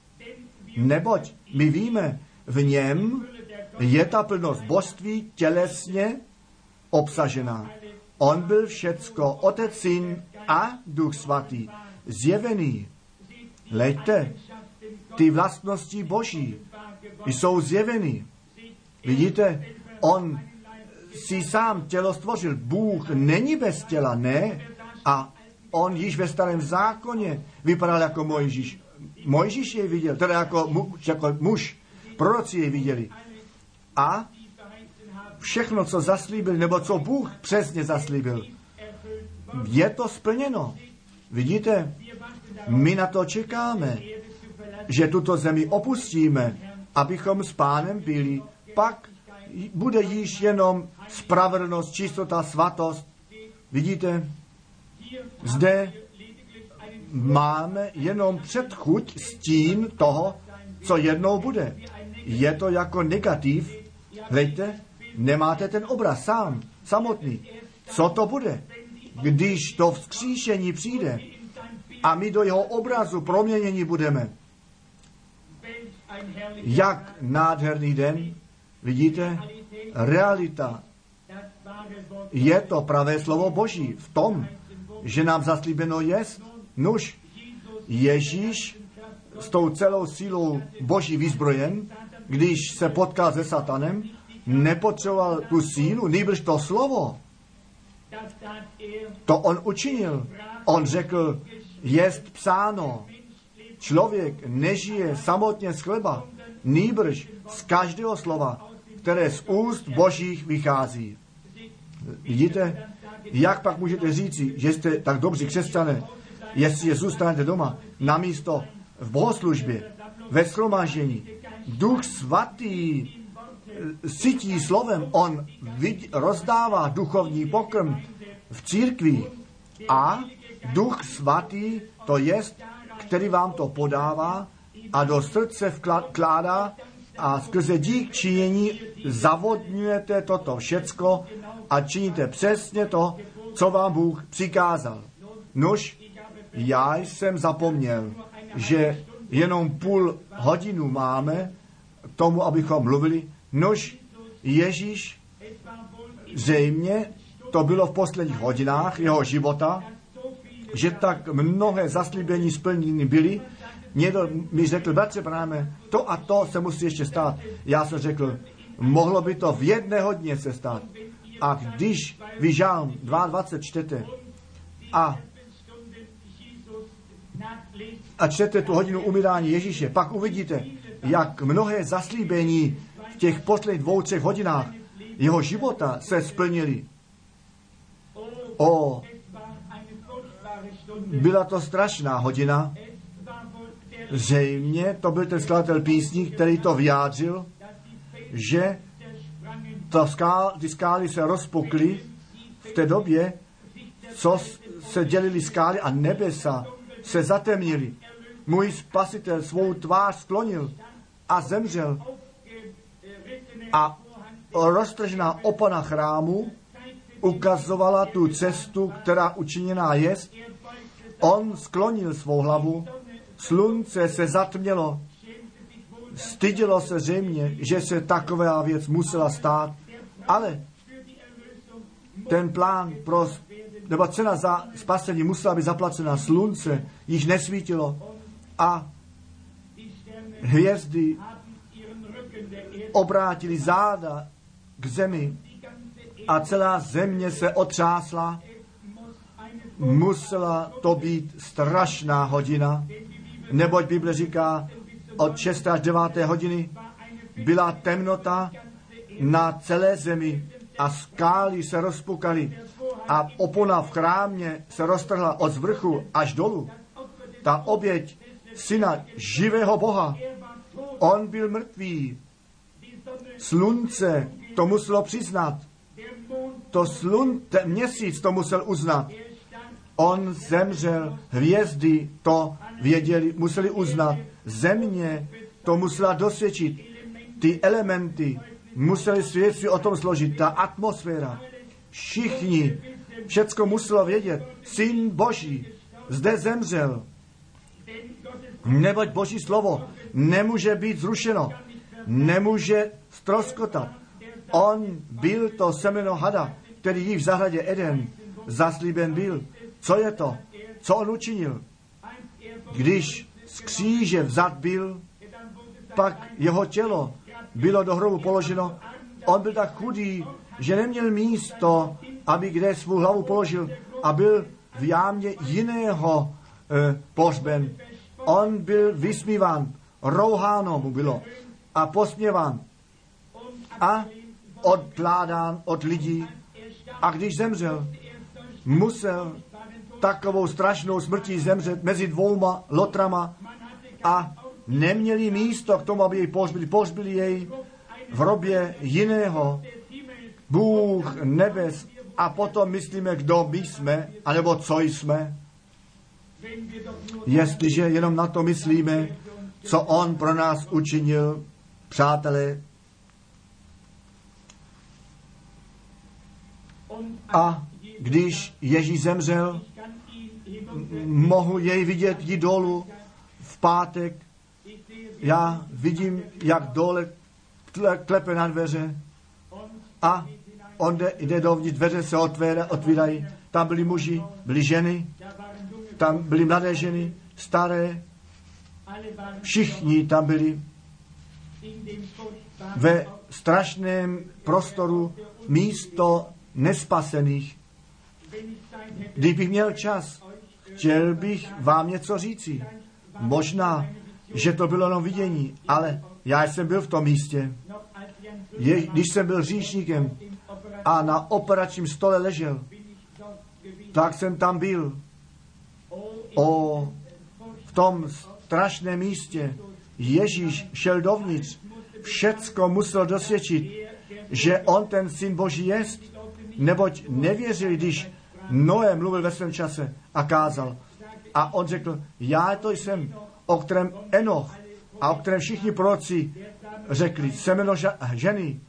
Neboť my víme, v něm je ta plnost božství tělesně obsažená. On byl všecko, Otec, Syn a Duch Svatý, zjevený. Hleďte, ty vlastnosti Boží jsou zjeveny. Vidíte, on si sám tělo stvořil. Bůh není bez těla, ne. A on již ve starém zákoně vypadal jako Mojžíš. Mojžíš jej viděl, teda jako muž, jako muž. Proroci jej viděli. A všechno, co zaslíbil, nebo co Bůh přesně zaslíbil, je to splněno. Vidíte, my na to čekáme, že tuto zemi opustíme, abychom s Pánem byli. Pak bude již jenom spravedlnost, čistota, svatost. Vidíte, zde máme jenom předchuť, stín toho, co jednou bude. Je to jako negativ. Hleďte, nemáte ten obraz sám, samotný. Co to bude, když to vzkříšení přijde a my do jeho obrazu proměnění budeme? Jak nádherný den, vidíte, realita. Je to pravé slovo Boží v tom, že nám zaslíbeno jest, nuž, Ježíš s tou celou sílou Boží vyzbrojen, když se potkal se satanem, nepotřeboval tu sílu, nýbrž to slovo. To on učinil. On řekl, jest psáno, člověk nežije samotně z chleba, nýbrž z každého slova, které z úst Božích vychází. Vidíte, jak pak můžete říci, že jste tak dobří křesťané, jestli zůstanete doma, namísto v bohoslužbě, ve shromáždění. Duch svatý sytí slovem, on vid, rozdává duchovní pokrm v církvi a Duch svatý to jest, který vám to podává a do srdce vkládá a skrze dík činění zavodňujete toto všecko a činíte přesně to, co vám Bůh přikázal. Nož, já jsem zapomněl, že jenom půl hodinu máme k tomu, abychom mluvili. Nož, Ježíš, zřejmě to bylo v posledních hodinách jeho života, že tak mnohé zaslíbení splněny byly. Někdo mi řekl, bratře Branhame, to a to se musí ještě stát. Já jsem řekl, mohlo by to v jedné hodině se stát. A když vy Žálm dvacet dva čtete a, a čtete tu hodinu umírání Ježíše, pak uvidíte, jak mnohé zaslíbení v těch posledních dvou, třech hodinách jeho života se splnili. O, byla to strašná hodina. Zřejmě to byl ten skladatel písní, který to vyjádřil, že to skál, ty skály se rozpukly v té době, co se dělily skály a nebesa se zatemnily. Můj spasitel svou tvář sklonil a zemřel. A roztržená opona chrámu ukazovala tu cestu, která učiněná jest. On sklonil svou hlavu, slunce se zatmělo, stydělo se zřejmě, že se taková věc musela stát, ale ten plán pro, nebo cena za spasení musela být zaplacena, slunce již nesvítilo a hvězdy obrátily záda k zemi a celá země se otřásla. Musela to být strašná hodina, neboť Bible říká, od šesté až deváté hodiny byla temnota na celé zemi a skály se rozpukaly a opona v chrámě se roztrhla od zvrchu až dolů. Ta oběť syna živého Boha, on byl mrtvý. Slunce to muselo přiznat. To slun, ten měsíc to musel uznat. On zemřel, hvězdy to věděli, museli uznat. Země to musela dosvědčit. Ty elementy museli svědectví o tom složit. Ta atmosféra. Všichni, všecko muselo vědět. Syn Boží zde zemřel. Neboť Boží slovo nemůže být zrušeno. Nemůže ztroskotat. On byl to semeno hada, který již v zahradě Eden zaslíben byl. Co je to? Co on učinil? Když z kříže vzat byl, pak jeho tělo bylo do hrobu položeno. On byl tak chudý, že neměl místo, aby kde svou hlavu položil a byl v jámě jiného e, pohřben. On byl vysmíván, rouháno mu bylo a posměván a odkládán od lidí. A když zemřel, musel takovou strašnou smrtí zemřet mezi dvouma lotrama a neměli místo k tomu, aby jej pohřbili. Pohřbili jej v hrobě jiného. Bůh nebes. A potom myslíme, kdo my jsme, anebo co jsme. Jestliže jenom na to myslíme, co on pro nás učinil, přátelé. A když Ježíš zemřel, mohu jej vidět jít dolů v pátek. Já vidím, jak dole klepe na dveře a on jde, jde dovnitř, dveře se otvírají. Tam byli muži, byly ženy, tam byly mladé ženy, staré, všichni tam byli ve strašném prostoru místo nespasených. Kdybych měl čas, chtěl bych vám něco říci. Možná, že to bylo jenom vidění, ale já jsem byl v tom místě. Je, když jsem byl hříšníkem a na operačním stole ležel, tak jsem tam byl. O, v tom strašném místě Ježíš šel dovnitř. Všecko musel dosvědčit, že on ten syn Boží jest, neboť nevěřili, když Noé mluvil ve svém čase a kázal. A on řekl, já to jsem, o kterém Enoch a o kterém všichni proroci řekli, semeno ženy,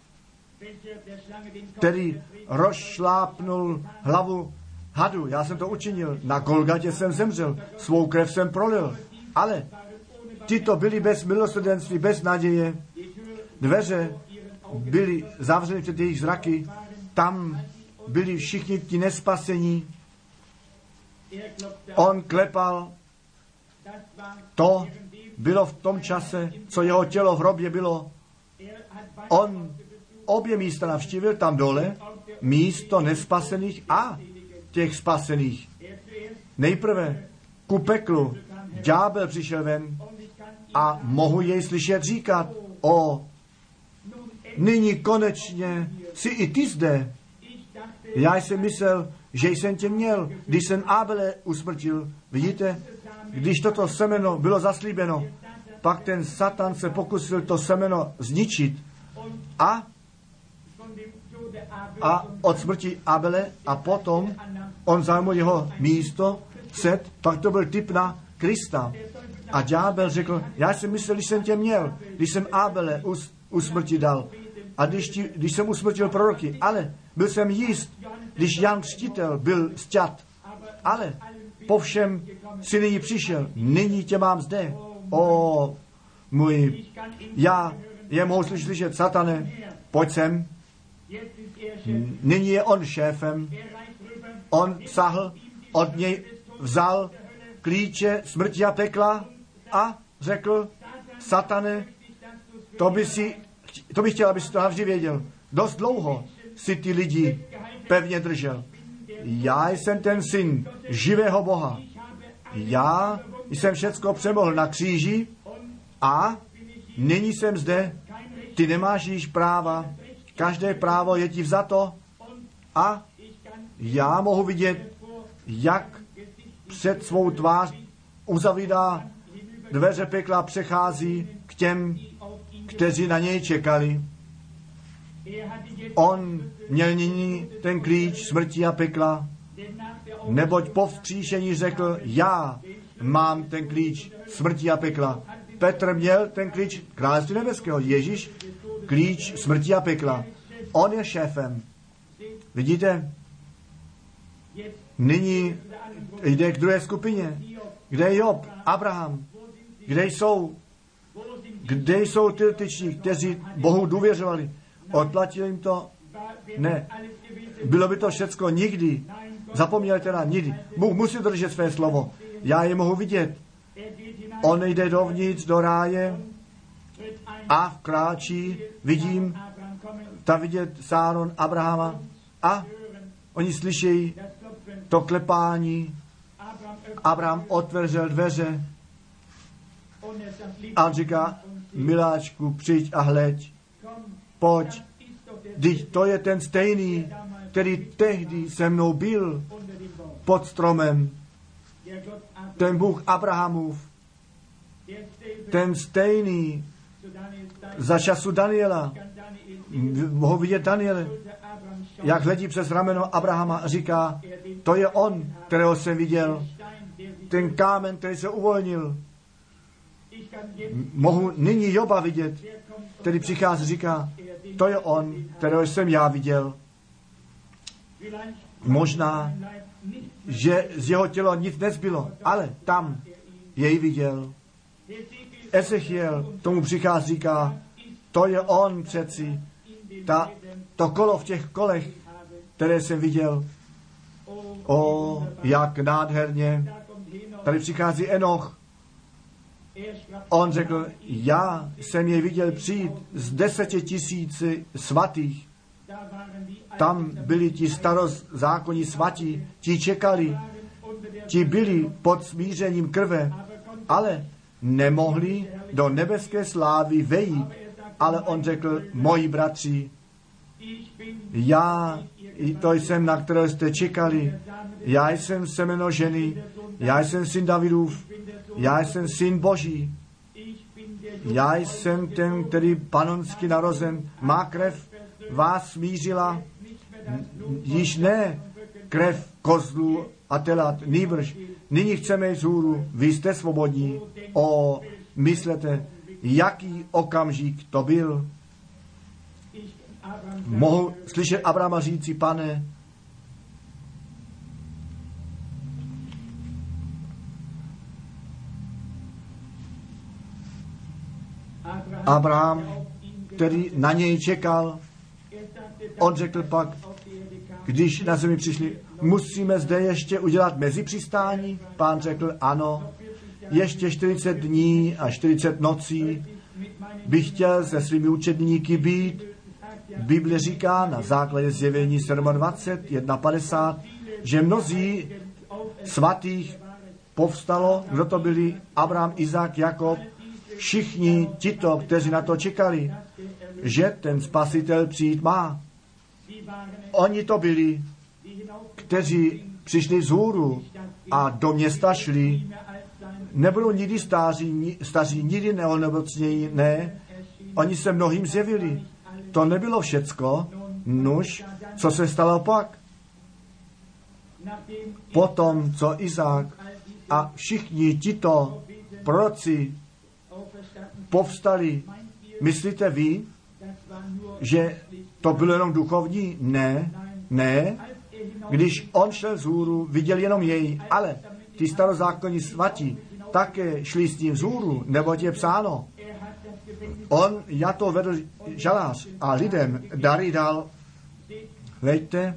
který rozšlápnul hlavu hadu. Já jsem to učinil. Na Golgatě jsem zemřel. Svou krev jsem prolil. Ale tyto byli bez milosrdenství, bez naděje. Dveře byly zavřeny před jejich zraky. Tam byli všichni ti nespasení. On klepal. To bylo v tom čase, co jeho tělo v hrobě bylo. On obě místa navštívil tam dole, místo nespasených a těch spasených. Nejprve ku peklu ďábel přišel ven a mohu jej slyšet říkat, o, nyní konečně jsi i ty zde. Já jsem myslel, že jsem tě měl, když jsem Abele usmrtil. Vidíte, když toto semeno bylo zaslíbeno, pak ten Satan se pokusil to semeno zničit a a od smrti Abele a potom on zajmul jeho místo, set, pak to byl typ na Krista. A ďábel řekl, já jsem myslel, když jsem tě měl, když jsem Abele us, usmrti dal a když, ti, když jsem usmrtil proroky, ale byl jsem jist, když Jan Křtitel byl sťat, ale po všem si nyní přišel, nyní tě mám zde. O, můj, já je mohu slyšet, Satane, pojď sem. Nyní je on šéfem. On sahl, od něj vzal klíče smrti a pekla a řekl, Satane, to by si, to bych chtěl, abys to navždy věděl. Dost dlouho si ty lidi pevně držel. Já jsem ten syn živého Boha. Já jsem všecko přemohl na kříži a nyní jsem zde. Ty nemáš již práva. Každé právo je ti vzato a já mohu vidět, jak před svou tvář uzavírá dveře pekla, přechází k těm, kteří na něj čekali. On měl nyní ten klíč smrti a pekla, neboť po vzkříšení řekl, já mám ten klíč smrti a pekla. Petr měl ten klíč království nebeského, Ježíš klíč smrti a pekla. On je šéfem. Vidíte? Nyní jde k druhé skupině. Kde je Job, Abraham? Kde jsou? Kde jsou ty tyční, kteří Bohu důvěřovali? Odplatil jim to? Ne. Bylo by to všecko nikdy. Zapomněli teda nikdy. Bůh musí držet své slovo. Já je mohu vidět. On jde dovnitř do ráje a vkráčí, vidím, tam vidět Sáron, Abrahama a oni slyšejí, to klepání, Abraham otevřel dveře a říká, miláčku, přijď a hleď, pojď, vždyť to je ten stejný, který tehdy se mnou byl pod stromem, ten Bůh Abrahamův, ten stejný za času Daniela, mohu vidět Daniele, jak hledí přes rameno Abrahama a říká, to je on, kterého jsem viděl, ten kámen, který se uvolnil. Mohu nyní Joba vidět, který přichází, říká, to je on, kterého jsem já viděl. Možná, že z jeho těla nic nezbylo, ale tam jej viděl. Ezechiel tomu přichází, říká, to je on přeci, ta, to kolo v těch kolech, které jsem viděl. O, jak nádherně. Tady přichází Enoch. On řekl, já jsem jej viděl přijít z deseti tisíci svatých. Tam byli ti starozákonní svatí, ti čekali, ti byli pod smířením krve, ale nemohli do nebeské slávy vejít. Ale on řekl, moji bratři, já to jsem, na které jste čekali, já jsem semeno ženy, já jsem syn Davidův, já jsem syn Boží, já jsem ten, který panonsky narozen, má krev vás smířila, již ne krev kozlů a telat, nýbrž, nyní chceme vzhůru, vy jste svobodní. O, myslete, jaký okamžik to byl. Mohu slyšet Abrahama říci, pane, Abraham, který na něj čekal, on řekl pak, když na zemi přišli, musíme zde ještě udělat mezipřistání? Pán řekl, ano, ještě čtyřicet dní a čtyřicet nocí bych chtěl se svými učedníky být. Bible říká na základě zjevení dvacet sedm, jedna padesát, že mnozí svatých povstalo, kdo to byli, Abraham, Izák, Jakob, všichni tito, kteří na to čekali, že ten spasitel přijít má. Oni to byli, kteří přišli vzhůru a do města šli. Nebudou nikdy stáří, staří, nikdy neonemocnějí, ne. Oni se mnohým zjevili. To nebylo všecko. Nuž, co se stalo pak? Potom, co Izák a všichni tito proroci povstali, myslíte vy, že to bylo jenom duchovní? Ne, ne. Když on šel vzhůru, viděl jenom jej, ale ty starozákonní svatí také šli s ním vzhůru, neboť je psáno. On já to vedl žalář a lidem dary dal. Hleďte,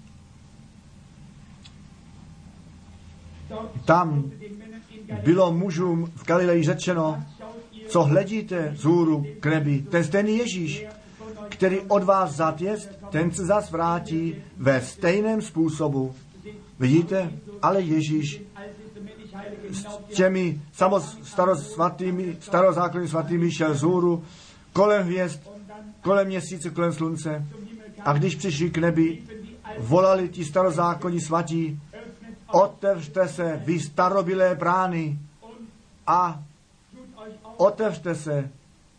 tam bylo mužům v Galileji řečeno, co hledíte vzhůru k nebi, ten stejný Ježíš, který od vás vzat jest, ten se zas vrátí ve stejném způsobu. Vidíte, ale Ježíš s těmi starosvatými, starozákonními svatými šel vzhůru, kolem hvězd, kolem měsíce, kolem slunce. A když přišli k nebi, volali ti starozákonní svatí, otevřte se, vy starobylé brány, a otevřte se,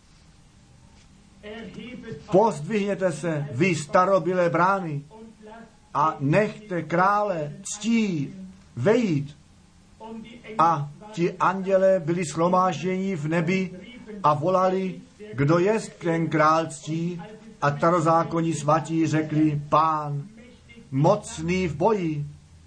pozdvihněte se, vy starobylé brány, a nechte krále ctí vejít. A ti anděle byli shromážděni v nebi a volali, kdo jest ten král ctí, a starozákonní svatí řekli, Pán, mocný v boji.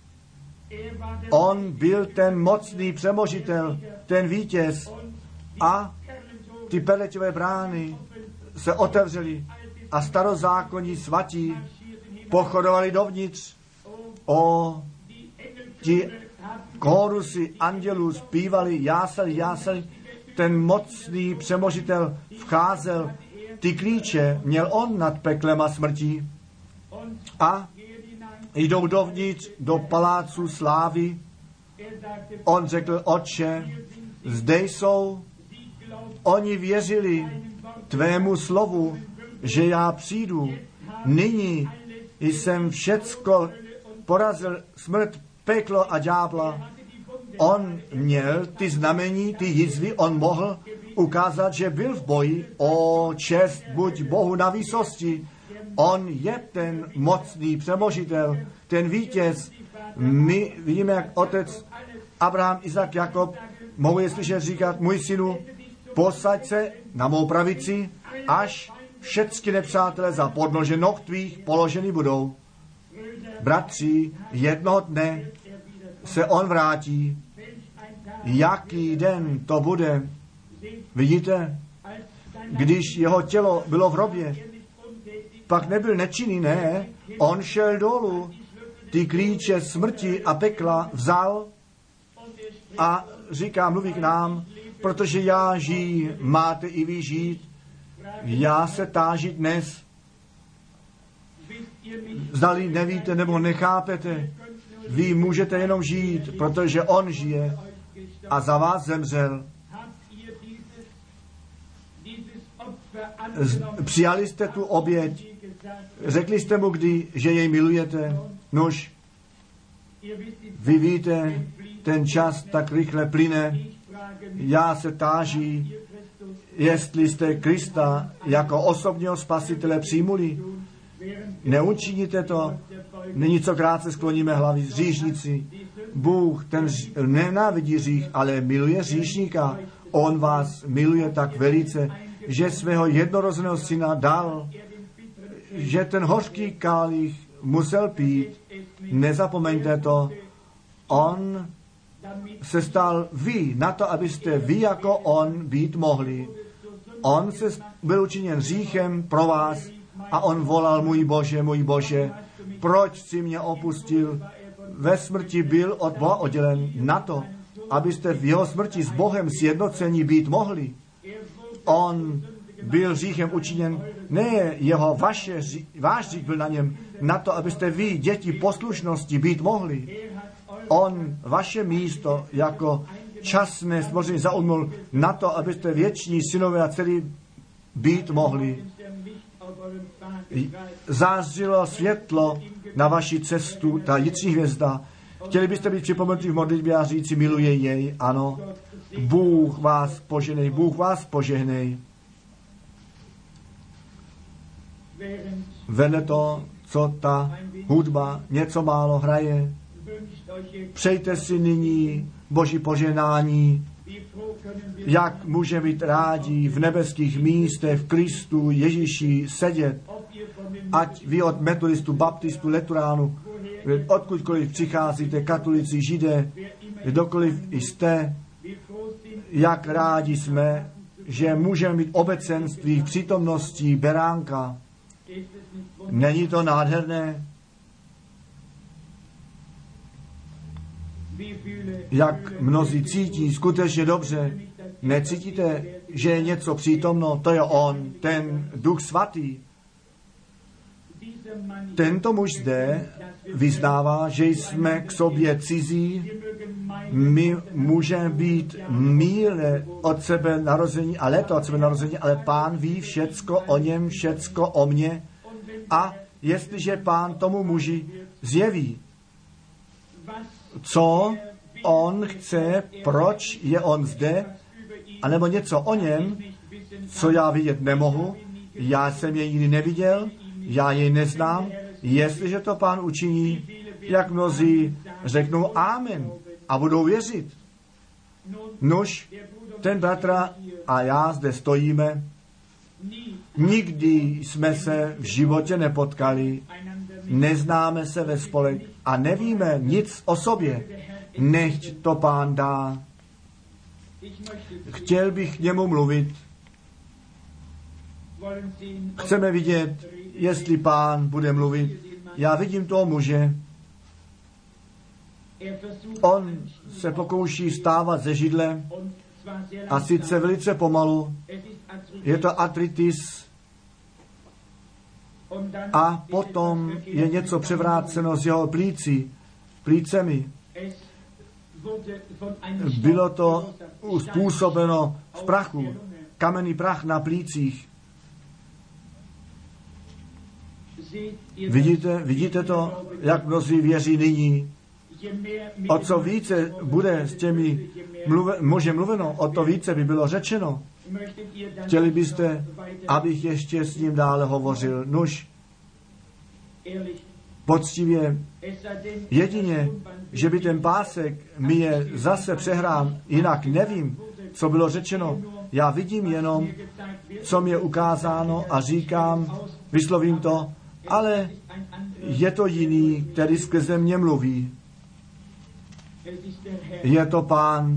On byl ten mocný přemožitel, ten vítěz, a ty perleťové brány se otevřely a starozákonní svatí pochodovali dovnitř. O, ti kórusy andělů zpívali, jásali, jásali, ten mocný přemožitel vcházel, ty klíče měl on nad peklem a smrtí. A jdou dovnitř do palácu slávy. On řekl, Otče, zde jsou. Oni věřili tvému slovu, že já přijdu. Nyní jsem všecko porazil, smrt, peklo a ďábla. On měl ty znamení, ty jizvy, on mohl ukázat, že byl v boji. O čest buď Bohu na výsosti. On je ten mocný přemožitel, ten vítěz. My vidíme, jak otec Abraham, Izak, Jakob mohou je slyšet říkat, můj synu, posaď se na mou pravici, až všechny nepřátelé za podnože noh tvých položeny budou. Bratři, jednoho dne se on vrátí. Jaký den to bude? Vidíte, když jeho tělo bylo v hrobě, pak nebyl nečinný, ne, on šel dolů, ty klíče smrti a pekla vzal a říká, mluví k nám, protože já žiji, máte i vy žít. Já se táži dnes, zdali nevíte nebo nechápete, vy můžete jenom žít, protože on žije a za vás zemřel. Přijali jste tu oběť, řekli jste mu kdy, že jej milujete. Nož, vy víte, ten čas tak rychle plyne. Já se táží, jestli jste Krista jako osobního spasitele přijmuli. Neučiníte to, nyní co krátce skloníme hlavy. Hříšníci, Bůh, ten nenávidí hřích, ale miluje hříšníka. On vás miluje tak velice, že svého jednorozeného syna dal, že ten hořký kalich musel pít. Nezapomeňte to. On se stal vy, na to, abyste vy jako on být mohli. On se byl učiněn hříchem pro vás a on volal, můj Bože, můj Bože, proč jsi mě opustil? Ve smrti byl od Boha oddělen na to, abyste v jeho smrti s Bohem sjednocení být mohli. On byl hříchem učiněn, ne jeho, vaše, váš hřích byl na něm, na to, abyste vy, děti poslušnosti, být mohli. On vaše místo jako časné stvoření zaujmul na to, abyste věční synové a dcery být mohli. Zářilo světlo na vaši cestu, ta jitří hvězda. Chtěli byste být připomenutí v modlitbě a říci, miluje jej, ano. Bůh vás požehnej, Bůh vás požehnej. Vedle to, co ta hudba něco málo hraje, přejte si nyní Boží požehnání, jak může být rádi v nebeských místech v Kristu Ježíši sedět, ať vy od metodistů, baptistů, leturánu, odkudkoliv přicházíte, katolici, židé, kdokoliv jste, jak rádi jsme, že můžeme mít obecenství v přítomnosti beránka. Není to nádherné? Jak mnozí cítí skutečně dobře. Necítíte, že je něco přítomno? To je on, ten Duch Svatý. Tento muž zde vyznává, že jsme k sobě cizí, my můžeme být míle od sebe narození a léto od sebe narození, ale Pán ví všecko o něm, všecko o mně. A jestliže Pán tomu muži zjeví, co on chce, proč je on zde, anebo něco o něm, co já vidět nemohu, já jsem jej nikdy neviděl, já jej neznám, jestliže to Pán učiní, jak mnozí řeknou amen a budou věřit. Nož, ten bratra a já zde stojíme, nikdy jsme se v životě nepotkali, neznáme se ve spolek a nevíme nic o sobě. Nechť to Pán dá. Chtěl bych k němu mluvit. Chceme vidět, jestli Pán bude mluvit. Já vidím toho muže. On se pokouší stávat ze židle a sice velice pomalu. Je to artritis. a potom je něco převráceno z jeho plící, plícemi. Bylo to způsobeno z prachu, kamenný prach na plících. Vidíte, vidíte to, jak mnozí věří nyní? O co více bude s těmi mluve, muži mluveno, o to více by bylo řečeno. Chtěli byste, abych ještě s ním dále hovořil? Nuž, poctivě, jedině, že by ten pásek mi je zase přehrán, jinak nevím, co bylo řečeno. Já vidím jenom, co mi je ukázáno a říkám, vyslovím to, ale je to jiný, který skrze mě mluví. Je to Pán.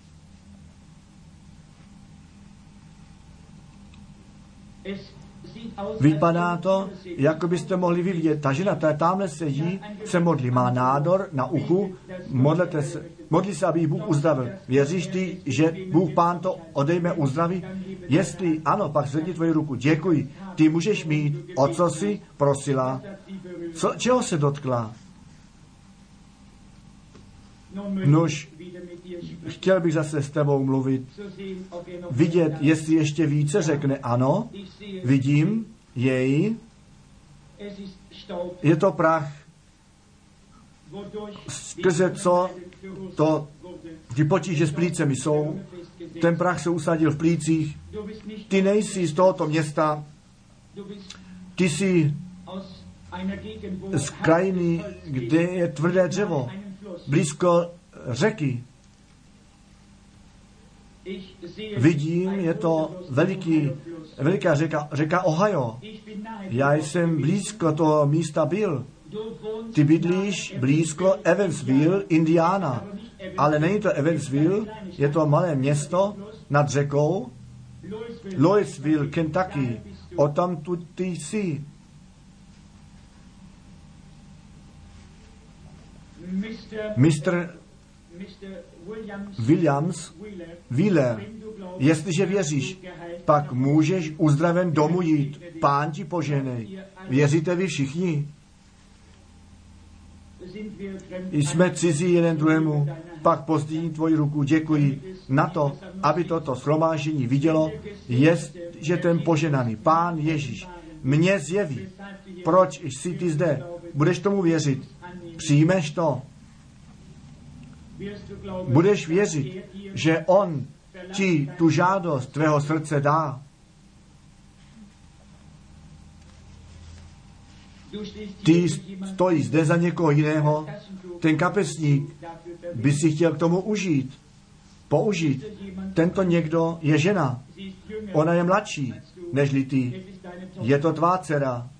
Vypadá to, jako byste mohli vidět. Ta žena, která tamhle sedí, se modlí, má nádor na uchu, modlete se, modlí se, aby Bůh uzdravil. Věříš ty, že Bůh Pán to odejme, uzdraví? Jestli ano, pak zvedni tvoji ruku. Děkuji. Ty můžeš mít, o co jsi prosila. Co, čeho se dotkla? Nož, chtěl bych zase s tebou mluvit, vidět, jestli ještě více řekne ano, vidím jej, je to prach, skrze co to, ty potíže s plícemi jsou, ten prach se usadil v plících, ty nejsi z tohoto města, ty jsi z krajiny, kde je tvrdé dřevo, blízko řeky. Vidím, je to veliký, veliká řeka, řeka Ohio. Já jsem blízko toho místa byl. Ty bydlíš blízko Evansville, Indiana. Ale není to Evansville, je to malé město nad řekou. Louisville, Kentucky. O tam tu ty jsi. Mistr Williams, Wheeler, jestliže věříš, pak můžeš uzdraven domů jít. Pán ti požehnej. Věříte vy všichni? Jsme cizí jeden druhému, pak pozdíň tvoji ruku. Děkuji na to, aby toto shromáždění vidělo, jest, že ten poženaný Pán Ježíš mě zjeví. Proč jsi ty zde? Budeš tomu věřit? Přijmeš to? Budeš věřit, že on ti tu žádost tvého srdce dá? Ty stojíš zde za někoho jiného, ten kapesník by si chtěl k tomu užít, použít. Tento někdo je žena, ona je mladší nežli ty, je to tvá dcera.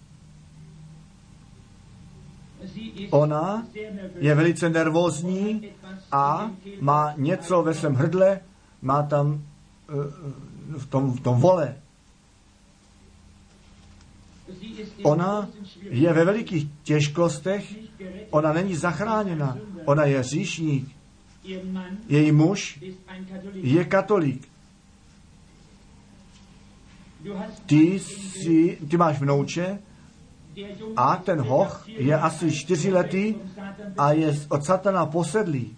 Ona je velice nervózní a má něco ve svém hrdle, má tam v tom, v tom vole. Ona je ve velikých těžkostech, ona není zachráněna, ona je hříšník. Její muž je katolík. Ty, jsi, ty máš vnouče a ten hoch je asi čtyřiletý a je od satana posedlý.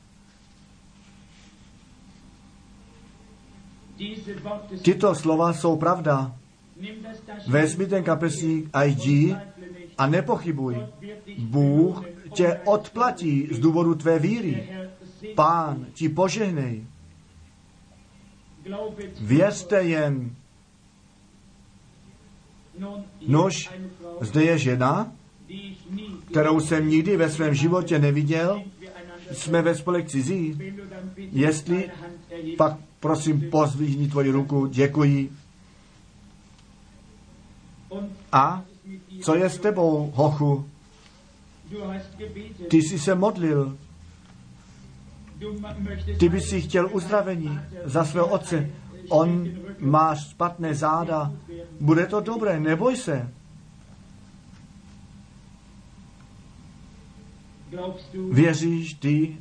Tyto slova jsou pravda. Vezmi ten kapesník a jdi a nepochybuj. Bůh tě odplatí z důvodu tvé víry. Pán ti požehnej. Věřte jen. Nož, zde je žena, kterou jsem nikdy ve svém životě neviděl. Jsme ve spolek cizí. Jestli, pak prosím pozvihni tvoji ruku. Děkuji. A co je s tebou, hochu? Ty jsi se modlil. Ty bys si chtěl uzdravení za svého otce. On má špatné záda. Bude to dobré, neboj se. Věříš ty?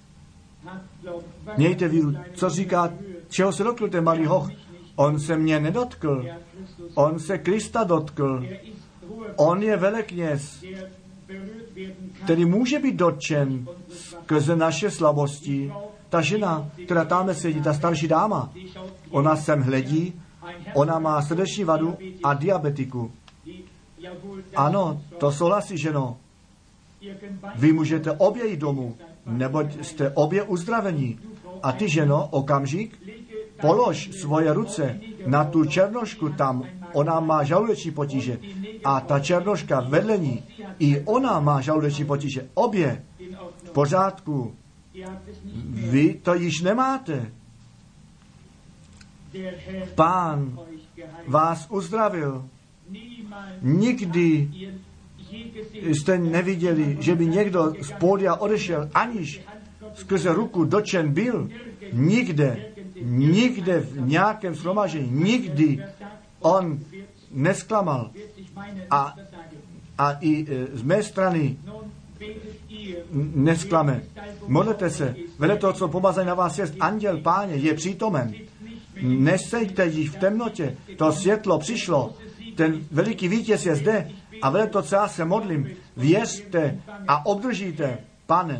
Mějte víru. Co říká, čeho se dotkl ten malý hoch? On se mě nedotkl. On se Krista dotkl. On je velekněz, který může být dotčen skrze naše slabosti. Ta žena, která tam sedí, ta starší dáma, ona sem hledí, ona má srdeční vadu a diabetiku. Ano, to souhlasí, ženo. Vy můžete obě jít domů, neboť jste obě uzdravení. A ty, ženo, okamžik, polož svoje ruce na tu černošku tam, ona má žaludeční potíže. A ta černoška vedle ní, i ona má žaludeční potíže. Obě v pořádku. Vy to již nemáte. Pán vás uzdravil. Nikdy jste neviděli, že by někdo z pódia odešel, aniž skrze ruku dotčen byl. Nikde, nikde v nějakém shromaždění, nikdy on nesklamal. A, a i z mé strany nesklame. Modlete se, vedle toho, co pomazání na vás jest, anděl Páně je přítomen. Nesejte jich v temnotě, to světlo přišlo, ten veliký vítěz je zde a vedle toho, co já se modlím, věřte a obdržíte, Pane,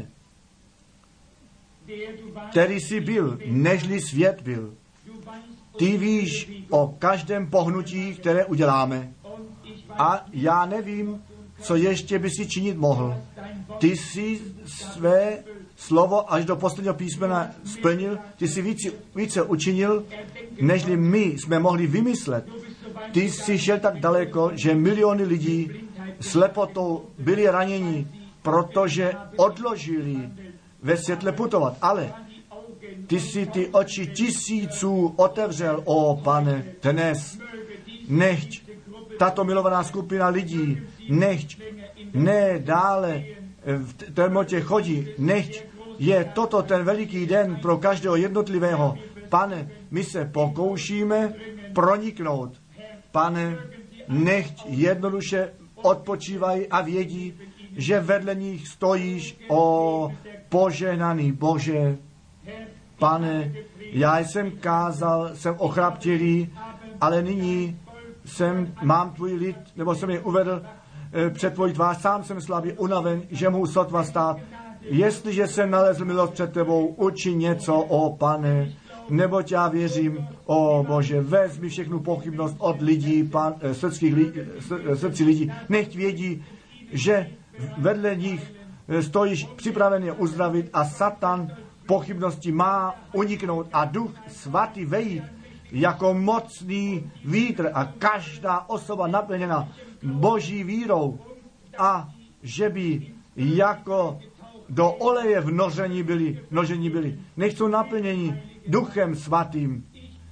který jsi byl, nežli svět byl. Ty víš o každém pohnutí, které uděláme. A já nevím, co ještě by si činit mohl. Ty jsi své slovo až do posledního písmena splnil, ty jsi více, více učinil, nežli my jsme mohli vymyslet. Ty jsi šel tak daleko, že miliony lidí slepotou byli raněni, protože odložili ve světle putovat. Ale ty jsi ty oči tisíců otevřel, o Pane, dnes. Nechť tato milovaná skupina lidí, nechť ne dále v temnotě chodí, nechť je toto ten veliký den pro každého jednotlivého. Pane, my se pokoušíme proniknout. Pane, nechť jednoduše odpočívají a vědí, že vedle nich stojíš, o požehnaný Bože. Pane, já jsem kázal, jsem ochraptělý, ale nyní jsem, mám tvůj lid, nebo jsem je uvedl e, před tvůj tvář, sám jsem slabý, unaven, že mohu sotva stát. Jestliže jsem nalezl milost před tebou, uči něco, o Pane, neboť já věřím, o Bože, vezmi všechnu pochybnost od lidí, pan, e, srdských lidí, srdcí lidí, nechť vědí, že vedle nich stojíš připraven je uzdravit a Satan pochybnosti má uniknout a Duch Svatý vejít jako mocný vítr a každá osoba naplněna Boží vírou a že by jako do oleje vnoření byli, vnoření byli. Nechcou naplnění Duchem Svatým.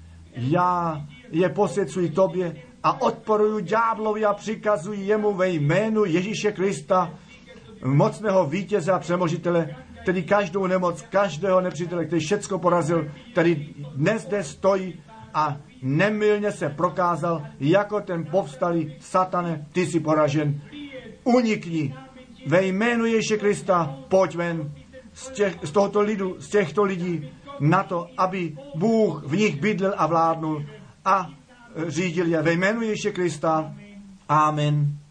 Já je posvěcuji tobě a odporuju ďáblovi a přikazuji jemu ve jménu Ježíše Krista, mocného vítěze a přemožitele, který každou nemoc, každého nepřítele, který všecko porazil, který dnes zde stojí a nemylně se prokázal jako ten povstalý Satane, ty jsi poražen. Unikni ve jménu Ježíše Krista, pojď ven z, těch, z tohoto lidu, z těchto lidí na to, aby Bůh v nich bydlel a vládnul a řídil je ve jménu Ježíše Krista. Amen.